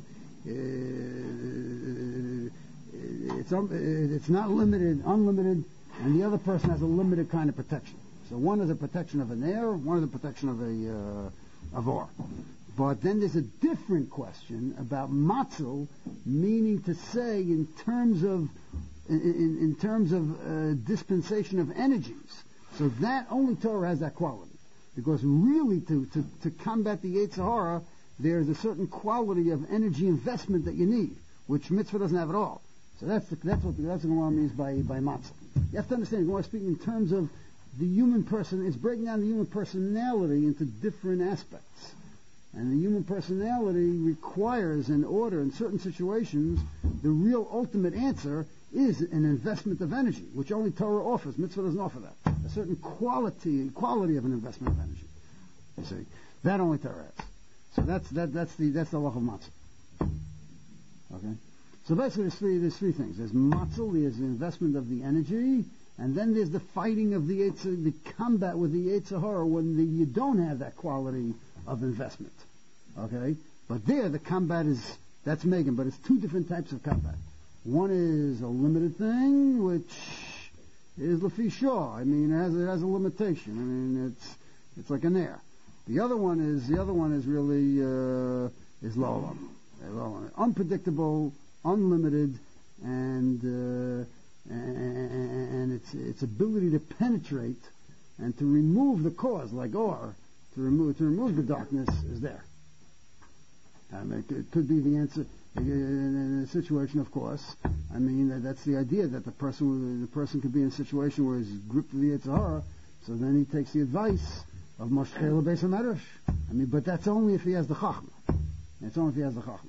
uh, It's um, it's not limited, unlimited, and the other person has a limited kind of protection. So one is a protection of an air, one is a protection of a uh, of or. But then there's a different question about matzel, meaning to say in terms of in, in, in terms of uh, dispensation of energies. So that only Torah has that quality, because really to to, to combat the Yetzer Hara, there's a certain quality of energy investment that you need, which mitzvah doesn't have at all. So that's the, that's what the, that's what the Gemara means by by matzah. You have to understand, the Gemara is speaking in terms of the human person. It's breaking down the human personality into different aspects, and the human personality requires, in order, in certain situations, the real ultimate answer is an investment of energy, which only Torah offers. Mitzvah doesn't offer that. A certain quality quality of an investment of energy. You see, that only Torah has. So that's that that's the that's the law of matzah. Okay. So basically, there's three, there's three things. There's matzel, there's the investment of the energy, and then there's the fighting of the Yetzer, the combat with the Yetzer Hara when the, you don't have that quality of investment. Okay? But there, the combat is, that's Megan, but it's two different types of combat. One is a limited thing, which is Lefi Shah. I mean, it has, it has a limitation. I mean, it's it's like an air. The other one is, the other one is really, uh, is La'olam. Unpredictable, unlimited, and uh, and its its ability to penetrate and to remove the cause, like or to remove to remove the darkness, is there. Um, it, it could be the answer in a situation, of course. I mean, that's the idea, that the person the person could be in a situation where he's gripped with the Yetzer Hara, so then he takes the advice of Moshchei Beis HaMedrash. I mean, but that's only if he has the Chachma. It's only if he has the Chachma.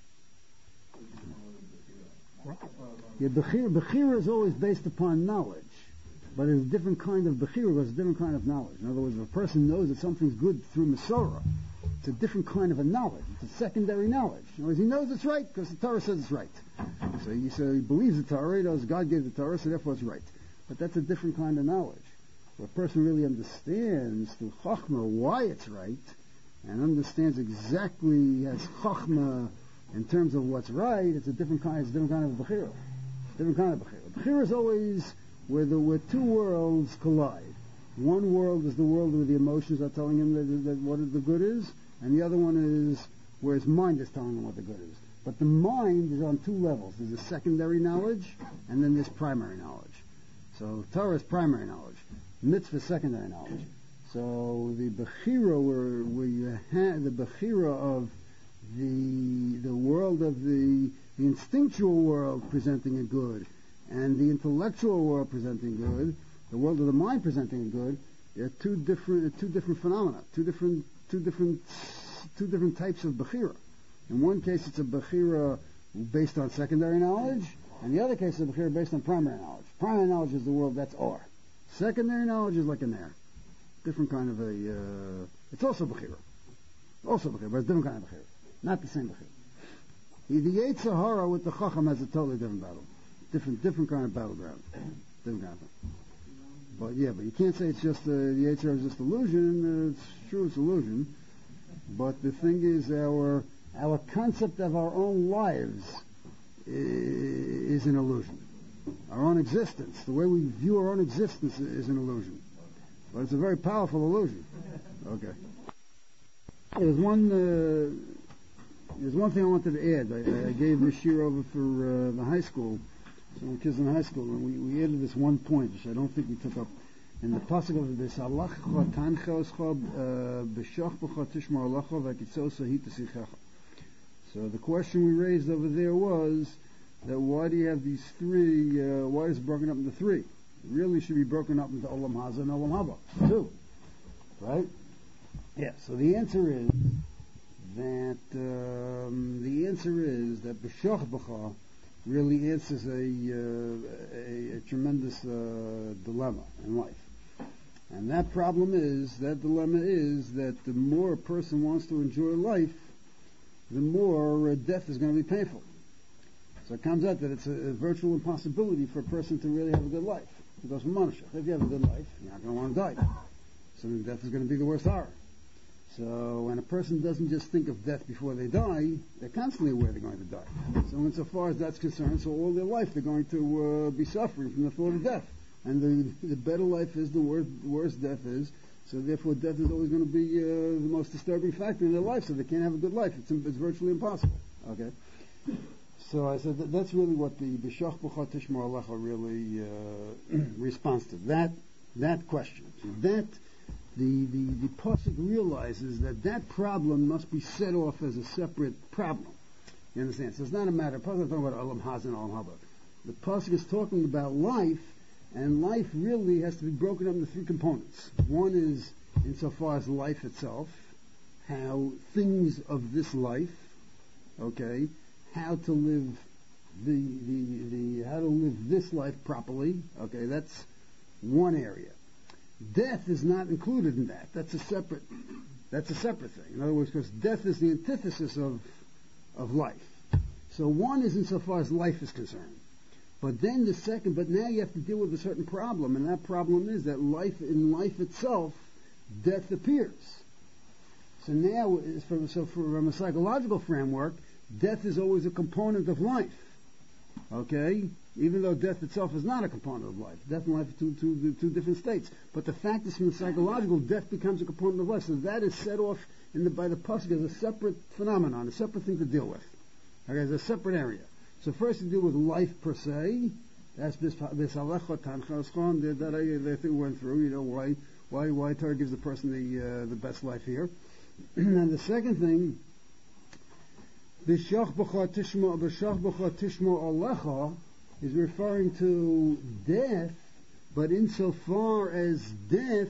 Yeah, Bechira, Bechira is always based upon knowledge, but it's a different kind of Bechira, because it's a different kind of knowledge. In other words, if a person knows that something's good through Masorah, it's a different kind of a knowledge. It's a secondary knowledge. In other words, he knows it's right because the Torah says it's right. So he, so he believes the Torah, he knows God gave the Torah, so therefore it's right. But that's a different kind of knowledge. Where a person really understands through Chachma why it's right, and understands exactly, has chachma in terms of what's right, it's a different kind, it's a different kind of bechira. Different kind of bechira. Bechira is always where the where two worlds collide. One world is the world where the emotions are telling him that, that what the good is, and the other one is where his mind is telling him what the good is. But the mind is on two levels. There's a secondary knowledge, and then there's primary knowledge. So Torah is primary knowledge. Mitzvah is secondary knowledge. So the bechira, where, where you have the bechira of the the world of the, the instinctual world presenting a good, and the intellectual world presenting good, the world of the mind presenting a good, they're two different two different phenomena, two different two different two different types of bechira. In one case, it's a bechira based on secondary knowledge, and the other case is a bechira based on primary knowledge. Primary knowledge is the world that's or. Secondary knowledge is like an air. Different kind of a, uh, it's also bechira. Also bechira, but it's a different kind of bechira. Not the same bechira. The Yetzer Hara with the Chacham has a totally different battle. Different, different kind of battleground. Different kind of thing. But yeah, but you can't say it's just, uh, the Yetzer Hara is just illusion. Uh, it's true, it's illusion. But the thing is, our, our concept of our own lives is an illusion. Our own existence, the way we view our own existence is an illusion. But it's a very powerful illusion. Okay. There's one, uh, there's one thing I wanted to add. I, I gave this year over for uh, the high school, some kids in high school, and we, we added this one point, which I don't think we took up. In the pasuk of this, Alachcha tanchoscha b'shach b'cha tishmar alacha v'kitzosa hitasichecha. So the question we raised over there was that why do you have these three? Uh, why is it broken up into three? It really should be broken up into Olam Haza and Olam Haba, two, right? Yeah. So the answer is that um, the answer is that b'shach b'cha really answers a, uh, a, a tremendous uh, dilemma in life. And that problem is, that dilemma is that the more a person wants to enjoy life, the more uh, death is going to be painful. So it comes out that it's a, a virtual impossibility for a person to really have a good life. Because for Manushach, if you have a good life, you're not going to want to die. So death is going to be the worst horror. So when a person doesn't just think of death before they die, they're constantly aware they're going to die. So insofar as that's concerned, so all their life they're going to uh, be suffering from the thought of death. And the, the better life is, the worse, the worse death is. So therefore death is always going to be uh, the most disturbing factor in their life, so they can't have a good life. It's, it's virtually impossible. Okay? So I said that that's really what the B'shach B'cha Tishmar Alecha really uh, responds to. That, that question. So that, the, the, the pasuk realizes that that problem must be set off as a separate problem. You understand? So it's not a matter, the pasuk is talking about Olam Haz and Olam Haba. The pasuk is talking about life, and life really has to be broken up into three components. One is, insofar as life itself, how things of this life, okay, how to live the, the, the, how to live this life properly, okay, that's one area. Death is not included in that. That's a separate, that's a separate thing. In other words, because death is the antithesis of, of life. So one is insofar as life is concerned. But then the second, but now you have to deal with a certain problem, and that problem is that life, in life itself, death appears. So now, from, so from a psychological framework, death is always a component of life. Okay? Even though death itself is not a component of life. Death and life are two, two, two different states. But the fact is, from the psychological, death becomes a component of life. So that is set off in the, by the pasuk as a separate phenomenon, a separate thing to deal with. Okay, as a separate area. So first you deal with life per se. That's this this halacha tanchaschon that I, I think we went through. You know why why why Torah gives the person the uh, the best life here. And the second thing, b'shach b'cha tishma b'shach b'cha tishma alecha, is referring to death, but insofar as death,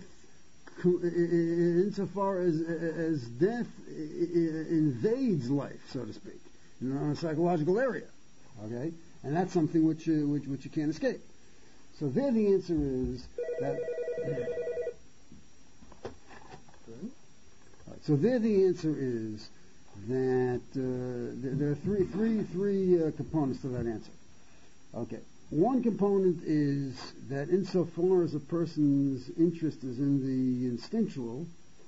insofar as as death invades life, so to speak, in a psychological area. Okay, and that's something which, uh, which which you can't escape. So there, the answer is that. Right, so there, the answer is that uh, there, there are three three three uh, components to that answer. Okay, one component is that insofar as a person's interest is in the instinctual,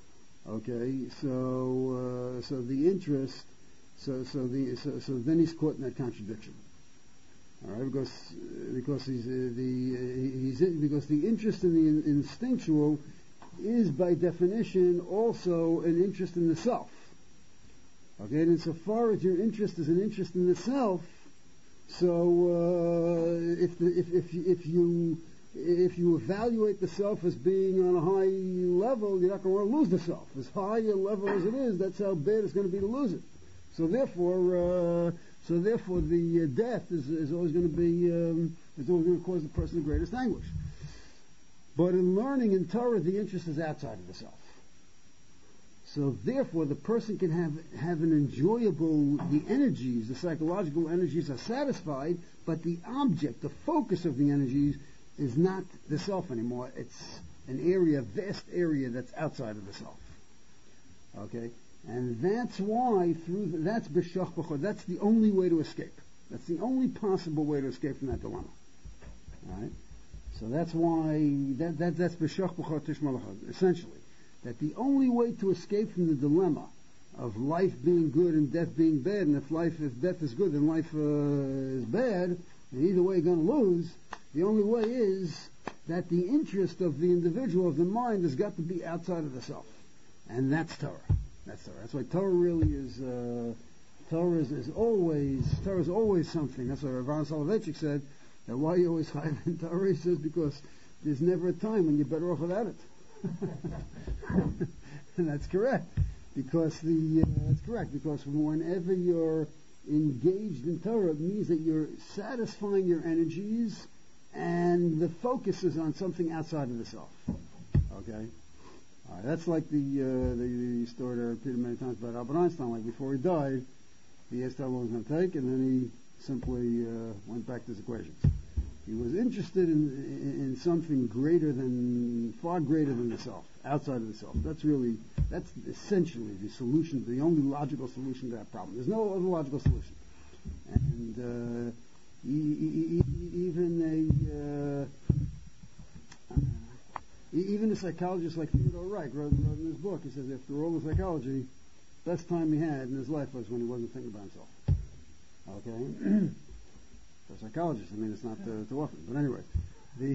Okay, so uh, so the interest, so so the so, so then he's caught in that contradiction. All right, because because he's uh, the uh, he's in, because the interest in the in, instinctual is by definition also an interest in the self. Okay, and insofar as your interest is an interest in the self, so uh, if, the, if if if you if you evaluate the self as being on a high level, you're not going to want to lose the self. As high a level as it is, that's how bad it's going to be to lose it. So therefore, uh, so therefore, the uh, death is, is always going to be um, is always going to cause the person the greatest anguish. But in learning in Torah, the interest is outside of the self. So therefore, the person can have have an enjoyable. The energies, the psychological energies, are satisfied, but the object, the focus of the energies, is not the self anymore. It's an area, a vast area that's outside of the self. Okay, and that's why through the, that's b'shach b'chor. That's the only way to escape. That's the only possible way to escape from that dilemma. All right. So that's why that, that that's b'shach b'chor tishmalachad. Essentially, that the only way to escape from the dilemma of life being good and death being bad, and if life, if death is good, then life uh, is bad, and either way you're going to lose. The only way is that the interest of the individual, of the mind, has got to be outside of the self. And that's Torah. That's Torah. That's why Torah really is, uh, Torah is, is always, Torah is always something. That's why Rav Soloveitchik said, that why you always hide in Torah, he says, because there's never a time when you're better off without it. And that's correct. Because the, uh, that's correct, because whenever you're engaged in Torah, it means that you're satisfying your energies, and the focus is on something outside of the self. Okay? All right, that's like the, uh, the, the story that I repeated many times about Albert Einstein. Like before he died, he asked how long it was going to take, and then he simply uh, went back to his equations. He was interested in, in, in something greater than, far greater than the self, outside of the self. That's really, that's essentially the solution, the only logical solution to that problem. There's no other logical solution. And, uh, even a uh, even a psychologist like Theodore Reich wrote, wrote in his book. He says after all the psychology, best time he had in his life was when he wasn't thinking about himself. Okay, for a psychologist, I mean it's not uh, too often, but anyway, the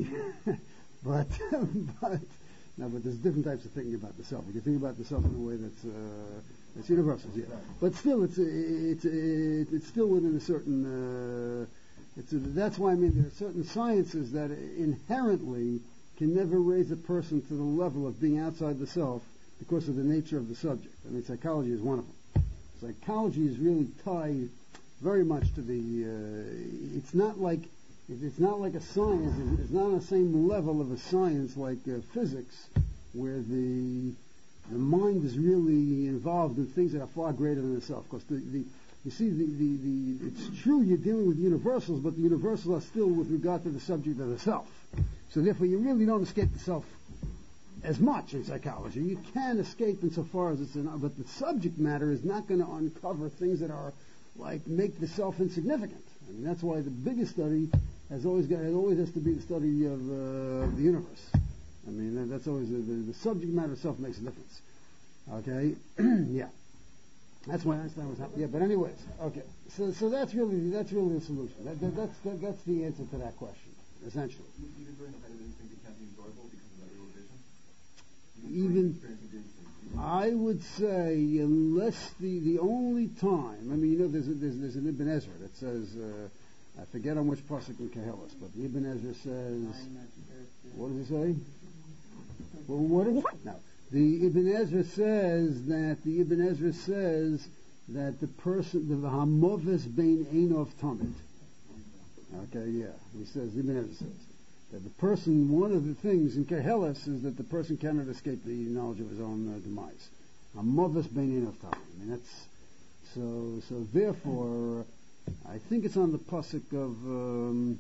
but but no, but there's different types of thinking about the self. You can think about the self in a way that's uh, that's universal, yeah. But still, it's it's it's, it's still within a certain. Uh, It's a, that's why I mean there are certain sciences that inherently can never raise a person to the level of being outside the self because of the nature of the subject. I mean, psychology is one of them. Psychology is really tied very much to the. Uh, it's not like it's not like a science. It's not on the same level of a science like uh, physics, where the the mind is really involved in things that are far greater than the self. Because the, the You see, the, the, the, it's true you're dealing with universals, but the universals are still with regard to the subject of the self. So therefore you really don't escape the self as much in psychology. You can escape insofar as it's an, but the subject matter is not going to uncover things that are like make the self insignificant. I mean, that's why the biggest study has always got, it always has to be the study of uh, the universe. I mean, that's always, the, the, the subject matter itself makes a difference. Okay? Yeah. That's why Einstein was happy. Yeah, but anyways, okay. So, so that's really that's really the solution. That, that, that's that, that's the answer to that question, essentially. Even during the height of instinct, it can't be enjoyable because of that realization. Even, I would say, unless the, the only time. I mean, you know, there's a, there's, there's an Ibn Ezra that says, uh, I forget on which pasuk in Kehelis, but the Ibn Ezra says, what does he say? Well, what is it? No. The Ibn Ezra says that the Ibn Ezra says that the person, the Hamovis bein Einov Tamid. Okay, yeah, he says, Ibn Ezra says that the person, one of the things in Kehelis is that the person cannot escape the knowledge of his own uh, demise. Hamovis bein Einov Tamid. I mean, that's so. So therefore, uh, I think it's on the pasuk of um,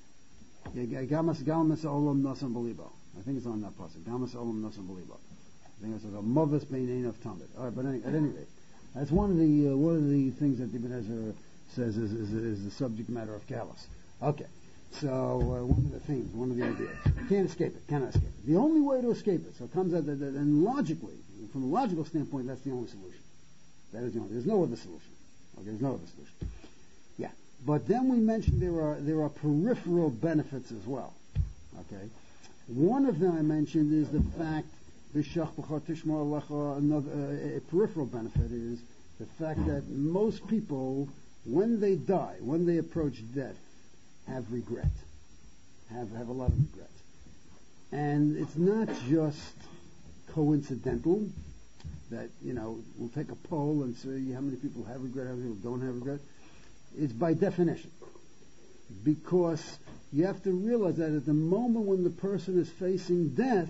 Gamas Galmas Olam Nasam Belibo. I think it's on that pasuk. Gamas Olam Nasam Belibo. I think it's a Movis bein Einov Tamid. All right, but any, at any rate, that's one of the uh, one of the things that Ibn Ezra says is, is, is the subject matter of Kalos. Okay, so uh, one of the things, one of the ideas, you can't escape it, cannot escape it. The only way to escape it, so it comes out that, that and logically, from a logical standpoint, that's the only solution. That is the only. There's no other solution. Okay, there's no other solution. Yeah, but then we mentioned there are there are peripheral benefits as well. Okay, one of them I mentioned is the fact another uh, a peripheral benefit is the fact that most people, when they die, when they approach death, have regret, have have a lot of regret, and it's not just coincidental that, you know, we'll take a poll and see how many people have regret, how many people don't have regret. It's by definition, because you have to realize that at the moment when the person is facing death,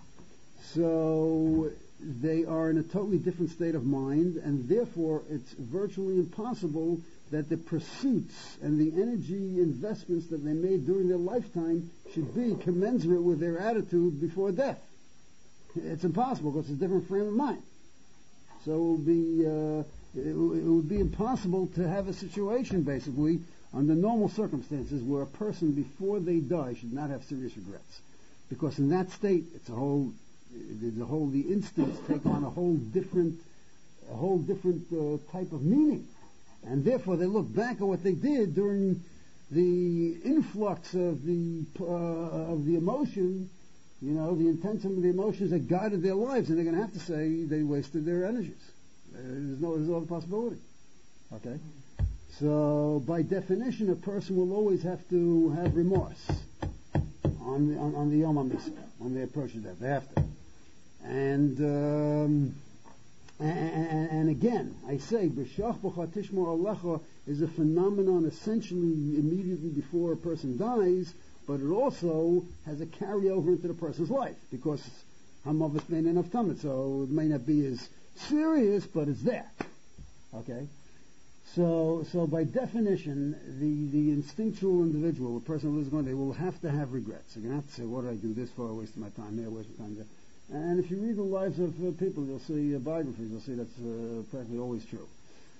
so they are in a totally different state of mind, and therefore it's virtually impossible that the pursuits and the energy investments that they made during their lifetime should be commensurate with their attitude before death. It's impossible because it's a different frame of mind. So it would be uh, it, it would be impossible to have a situation, basically, under normal circumstances, where a person before they die should not have serious regrets, because in that state, it's a whole the whole the instants take on a whole different a whole different uh, type of meaning, and therefore they look back at what they did during the influx of the uh, of the emotion. You know, the intensity of the emotions that guided their lives, and they're going to have to say they wasted their energies. There's no, there's no other possibility. Okay? So, by definition, a person will always have to have remorse on the, on, on the Yom HaMisa, when they approach death. They have to. And, um, and, and again, I say, B'shach b'cha tishmor alecha is a phenomenon essentially immediately before a person dies, but it also has a carryover into the person's life, because Hamavis may not have tamid, so it may not be as serious, but it's there. Okay? So, so by definition, the, the instinctual individual, the person who is going, they will have to have regrets. They're going to have to say, what did I do this for? I wasted my time there, wasted my time there. And if you read the lives of uh, people, you'll see uh, biographies, you'll see that's uh, practically always true.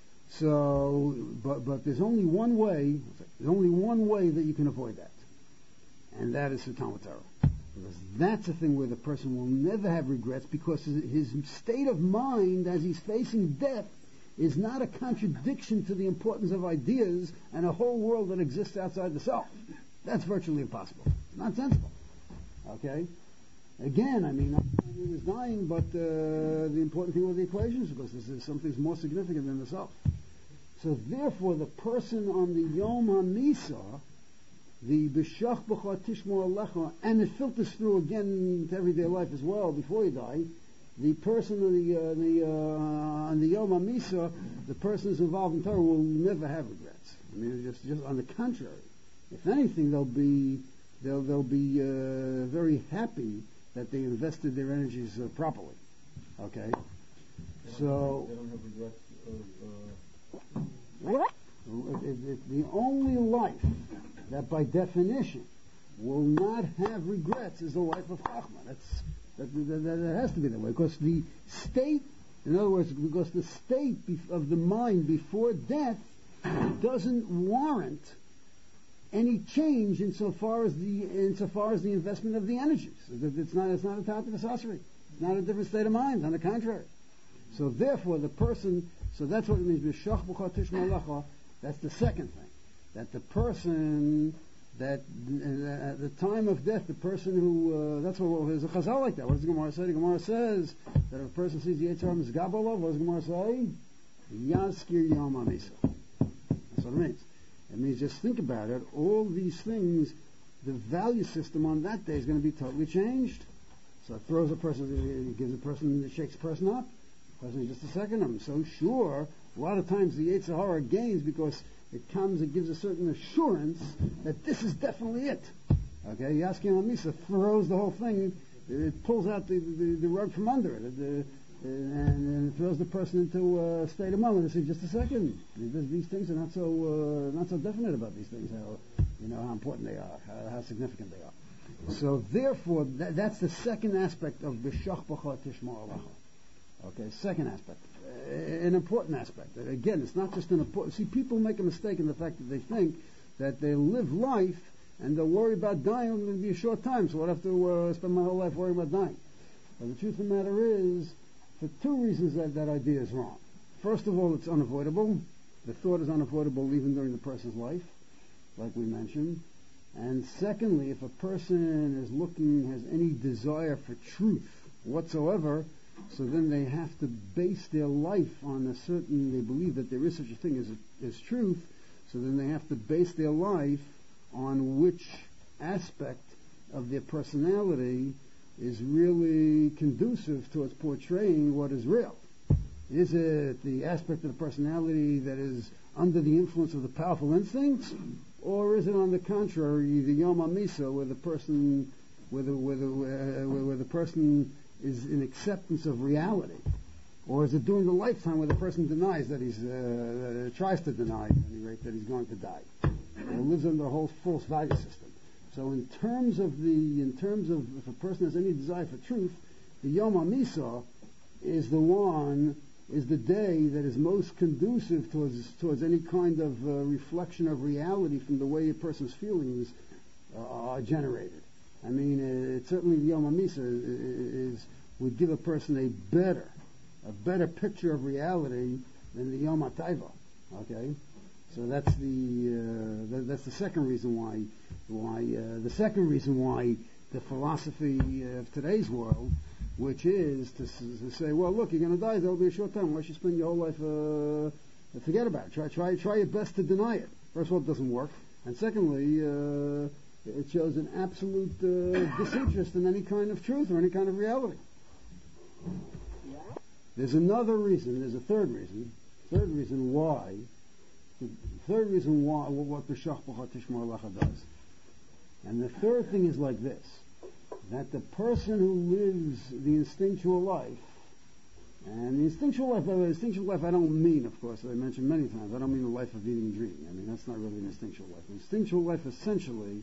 So, but, but there's only one way, there's only one way that you can avoid that. And that is the Talmud Torah. Because that's a thing where the person will never have regrets, because his state of mind as he's facing death is not a contradiction to the importance of ideas and a whole world that exists outside the self. That's virtually impossible. It's nonsensical. Okay? Again, I mean, he was dying, but uh, the important thing was the equations, because this is something more significant than the self. So therefore, the person on the Yom HaMisa, the B'shach b'cha tishmor alecha, and it filters through again into everyday life as well before you die. The person on the uh, the uh, on the Yom HaMisa, the person who's involved in Torah will never have regrets. I mean, just just on the contrary. If anything, they'll be they'll they'll be uh, very happy that they invested their energies uh, properly. Okay, they so they don't have regrets of. Uh, what? It, it, it, the only life that, by definition, will not have regrets is the life of Chachma. That's that, that, that, that has to be that way, because the state, in other words, because the state of the mind before death doesn't warrant any change insofar as the insofar as the investment of the energies. It's not it's not a type of asasri. It's not a different state of mind. On the contrary. So therefore, the person. So that's what it means. B'shach b'cha tishmor alecha. That's the second thing. That the person, that uh, at the time of death, the person who, uh, that's what, there's a chazal like that. What does the Gemara say? The Gemara says that if a person sees the Yetzer Hara Mizgabalov, what does the Gemara say? Yazkir Yom HaMisa. That's what it means. It means, just think about it, all these things, the value system on that day is going to be totally changed. So it throws a person, it gives a person, it shakes a person up. Person, just a second, I'm so sure. A lot of times the Yetzer Hara gains because it comes, it gives a certain assurance that this is definitely it. Okay, Yazkir Yom HaMisa throws the whole thing, it pulls out the, the, the rug from under it, it uh, and, and it throws the person into a state of mind where they say, just a second, these things are not so uh, not so definite about these things, how, you know, how important they are, how, how significant they are. So therefore, that, that's the second aspect of B'shach b'cha tishmor alecha. Okay, second aspect, uh, an important aspect. Again, it's not just an important. See, people make a mistake in the fact that they think that they live life and they'll worry about dying. It'll be a short time, so I'll have to uh, spend my whole life worrying about dying. But the truth of the matter is for two reasons that that idea is wrong. First of all, it's unavoidable. The thought is unavoidable even during the person's life, like we mentioned. And secondly, if a person is looking, has any desire for truth whatsoever, so then they have to base their life on a certain, they believe that there is such a thing as, as truth, so then they have to base their life on which aspect of their personality is really conducive towards portraying what is real. Is it the aspect of the personality that is under the influence of the powerful instincts, or is it on the contrary, the Yom HaMisa, where the person, where the, where the, uh, where, where the person is in acceptance of reality? Or is it during the lifetime where the person denies that he's, uh, uh, tries to deny at any rate that he's going to die, or lives under a whole false value system? So in terms of the, in terms of if a person has any desire for truth, the Yom HaMisa is the one, is the day that is most conducive towards towards any kind of uh, reflection of reality from the way a person's feelings uh, are generated. I mean, uh, it certainly the Yom HaMisa is, is would give a person a better, a better picture of reality than the Yom HaTaiva. Okay, so that's the uh, that, that's the second reason why why uh, the second reason why the philosophy of today's world, which is to, to say, well, look, you're going to die. There'll be a short time. Why should you spend your whole life? Uh, forget about it. Try, try, try your best to deny it. First of all, it doesn't work, and secondly, uh, it shows an absolute uh, disinterest in any kind of truth or any kind of reality. There's another reason. There's a third reason. Third reason why. The third reason why what the Shach B'cha Tishmar Lecha does. And the third thing is like this: that the person who lives the instinctual life, and the instinctual life, by the way, instinctual life I don't mean, of course, as I mentioned many times, I don't mean the life of eating and drinking. I mean, that's not really an instinctual life. Instinctual life essentially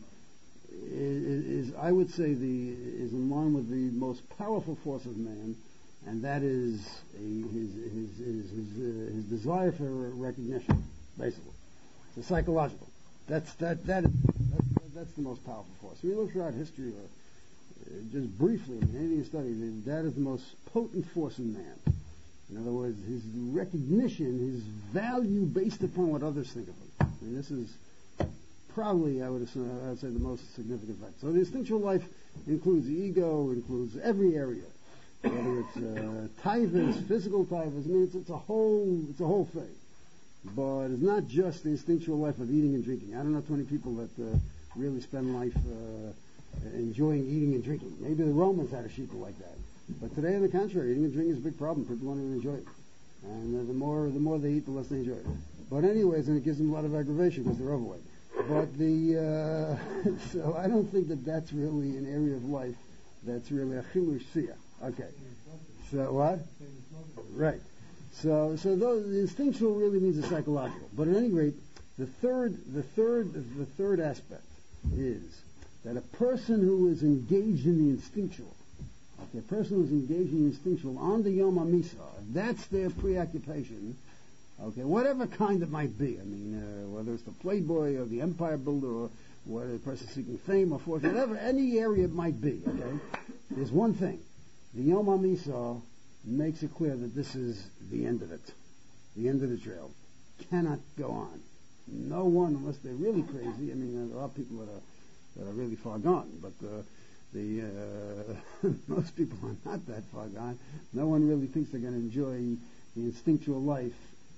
is, is I would say, the is in line with the most powerful force of man, and that is a, his his his his, uh, his desire for recognition, basically. It's psychological. That's that that is that's, that's the most powerful force. When you look throughout history, or uh, just briefly, in anything you study, that is the most potent force in man. In other words, his recognition, his value based upon what others think of him. I mean, this is probably, I would, assume, I would say, the most significant fact. So the instinctual life includes the ego, includes every area, whether it's uh, taivas, physical taivas. I mean, it's, it's a whole, it's a whole thing. But it's not just the instinctual life of eating and drinking. I don't know too many people that uh, really spend life uh, enjoying eating and drinking. Maybe the Romans had a sheeple like that. But today, on the contrary, eating and drinking is a big problem. People don't even enjoy it. And uh, the more the more they eat, the less they enjoy it. But anyways, and it gives them a lot of aggravation because they're overweight. But the uh, so I don't think that that's really an area of life that's really a chilush siyah. Okay. So what? Right. So so those, the instinctual really means the psychological. But at any rate, the third the third the third aspect is that a person who is engaged in the instinctual, okay, a person who is engaged in the instinctual on the Yom HaMisa, that's their preoccupation. Okay, whatever kind it might be. I mean, uh, whether it's the playboy or the empire builder, or whether the person seeking fame or fortune, whatever, any area it might be. Okay, there's one thing: the Yom HaMisa makes it clear that this is the end of it, the end of the trail. Cannot go on. No one, unless they're really crazy. I mean, there are people that are that are really far gone, but uh, the uh, most people are not that far gone. No one really thinks they're going to enjoy the instinctual life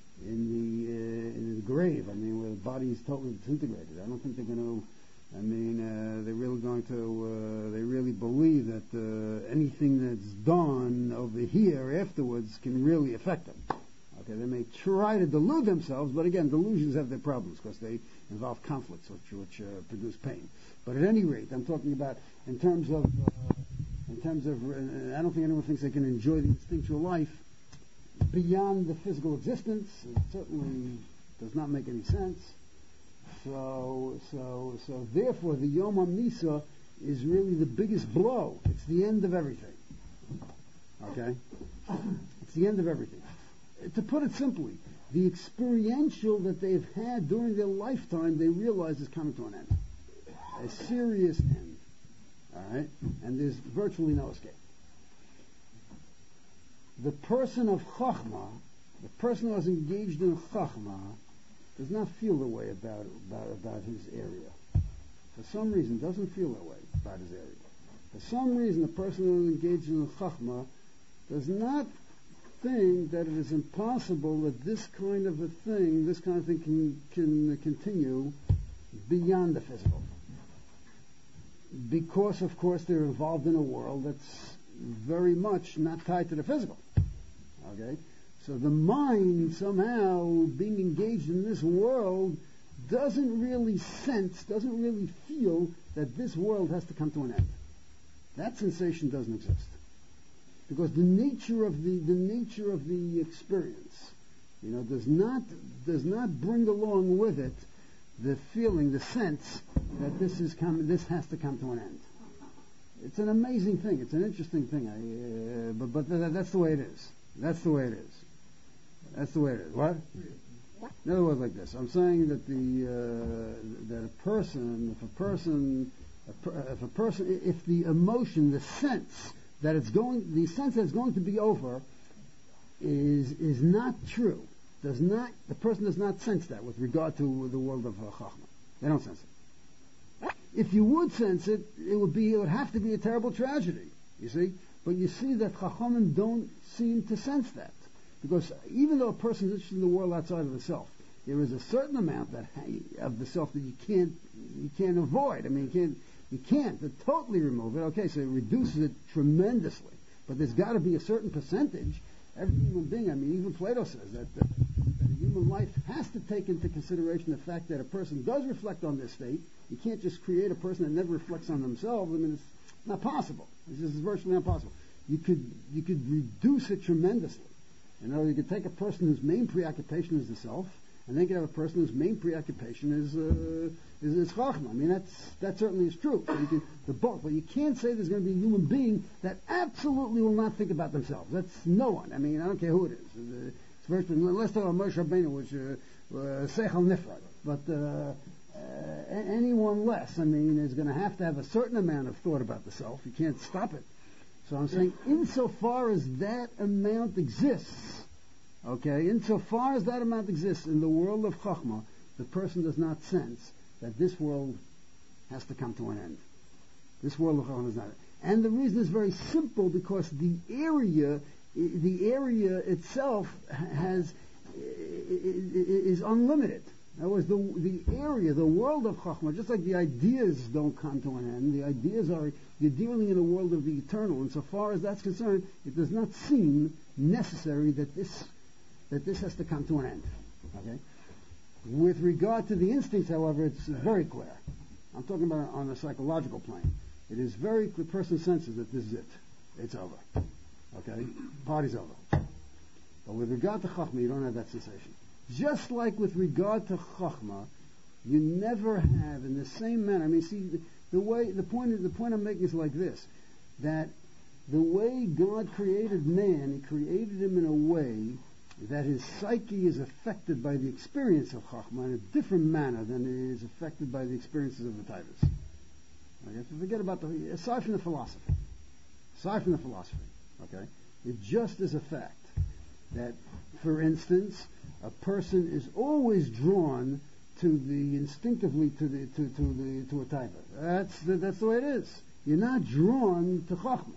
in the uh, in the grave. I mean, where the body is totally disintegrated. I don't think they're going to. I mean, uh, they're really going to. Uh, they really believe that uh, anything that's done over here afterwards can really affect them. Okay, they may try to delude themselves, but again, delusions have their problems because they involve conflicts which which uh, produce pain. But at any rate, I'm talking about in terms of uh, in terms of. Uh, I don't think anyone thinks they can enjoy the instinctual life beyond the physical existence. It certainly does not make any sense. So, so, so therefore the Yom HaMisa is really the biggest blow. It's the end of everything. Okay? It's the end of everything. To put it simply, the experiential that they've had during their lifetime, they realize is coming to an end. A serious end. Alright? And there's virtually no escape. the person of Chachma, the person who is engaged in Chachma, does not feel the way about, about, about his area. For some reason, doesn't feel that way about his area. For some reason, the person who is engaged in Chachma does not think that it is impossible that this kind of a thing, this kind of thing can, can continue beyond the physical. Because, of course, they're involved in a world that's very much not tied to the physical. Okay? So the mind, somehow, being engaged in this world, doesn't really sense, doesn't really feel that this world has to come to an end. That sensation doesn't exist. Because the nature of the, the nature of the experience, you know, does not, does not bring along with it the feeling, the sense that this is coming, this has to come to an end. It's an amazing thing. It's an interesting thing. I, uh, but but th- that's the way it is. That's the way it is. That's the way it is. What? In other words, like this. I'm saying that the uh, that a person, if a person, a per, if a person, if the emotion, the sense that it's going, the sense that it's going to be over, is is not true. Does not the person does not sense that with regard to the world of uh, Chachma. They don't sense it. If you would sense it, it would be it would have to be a terrible tragedy. You see, but you see that Chachamim don't seem to sense that, because even though a person is interested in the world outside of the self, there is a certain amount that of the self that you can't you can't avoid. I mean, you can't you can't totally remove it. Okay, so it reduces it tremendously, but there's got to be a certain percentage. Every human being, I mean, even Plato says that, that, that a human life has to take into consideration the fact that a person does reflect on this state. You can't just create a person that never reflects on themselves. I mean, it's not possible. It's just virtually impossible. You could you could reduce it tremendously. You know, you could take a person whose main preoccupation is the self, and then you could have a person whose main preoccupation is uh, is, is Chachma. I mean, that's that certainly is true. So you can, the both, but you can't say there's going to be a human being that absolutely will not think about themselves. That's no one. I mean, I don't care who it is. It's, it's virtually, let's talk about Moshe Rabbeinu, which uh, Seichel Nifrad, but uh, uh, anyone less, I mean, is going to have to have a certain amount of thought about the self. You can't stop it. So I'm saying, insofar as that amount exists, okay, insofar as that amount exists in the world of Chachma, the person does not sense that this world has to come to an end. This world of Chachma is not. And the reason is very simple, because the area, the area itself has is unlimited. In other words, the, the area, the world of Chachma, just like the ideas don't come to an end, the ideas are, you're dealing in a world of the eternal, and so far as that's concerned, it does not seem necessary that this that this has to come to an end. Okay? With regard to the instincts, however, it's very clear. I'm talking about on a psychological plane. It is very clear, the person senses that this is it. It's over. Okay? Party's over. But with regard to Chachma, you don't have that sensation. Just like with regard to Chachma, you never have in the same manner. I mean, see, the, the way, the point, the point I'm making is like this, that the way God created man, He created him in a way that his psyche is affected by the experience of Chachma in a different manner than it is affected by the experiences of the Taivas. Okay, so forget about the, aside from the philosophy, aside from the philosophy, okay, it just is a fact that, for instance, a person is always drawn to the instinctively to the to, to the to a taiva. That's the, that's the way it is. You're not drawn to Chachma,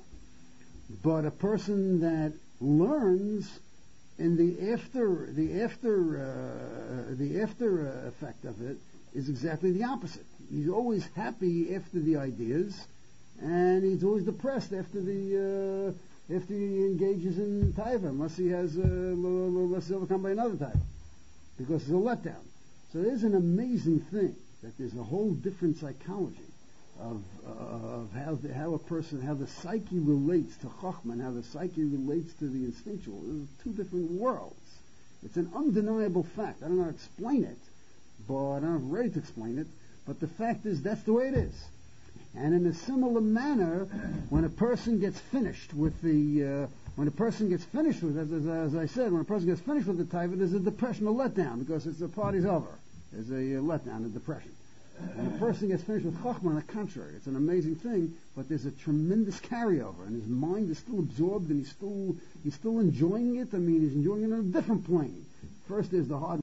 but a person that learns in the after the after uh, the after uh, effect of it is exactly the opposite. He's always happy after the ideas, and he's always depressed after the uh, after he engages in taiva, unless he has uh, unless he's overcome by another taiva, because it's a letdown. So it is an amazing thing that there's a whole different psychology of uh, of how the, how a person, how the psyche relates to Chachma and how the psyche relates to the instinctual. There's two different worlds. It's an undeniable fact. I don't know how to explain it, but I'm ready to explain it. But the fact is, that's the way it is. And in a similar manner, when a person gets finished with the, uh, when a person gets finished with, as, as, as I said, when a person gets finished with the taiva, there's a depression, a letdown, because it's the party's over. There's a uh, letdown, a depression. And a person gets finished with Chachma, on the contrary, it's an amazing thing, but there's a tremendous carryover, and his mind is still absorbed, and he's still he's still enjoying it. I mean, he's enjoying it on a different plane. First, there's the hard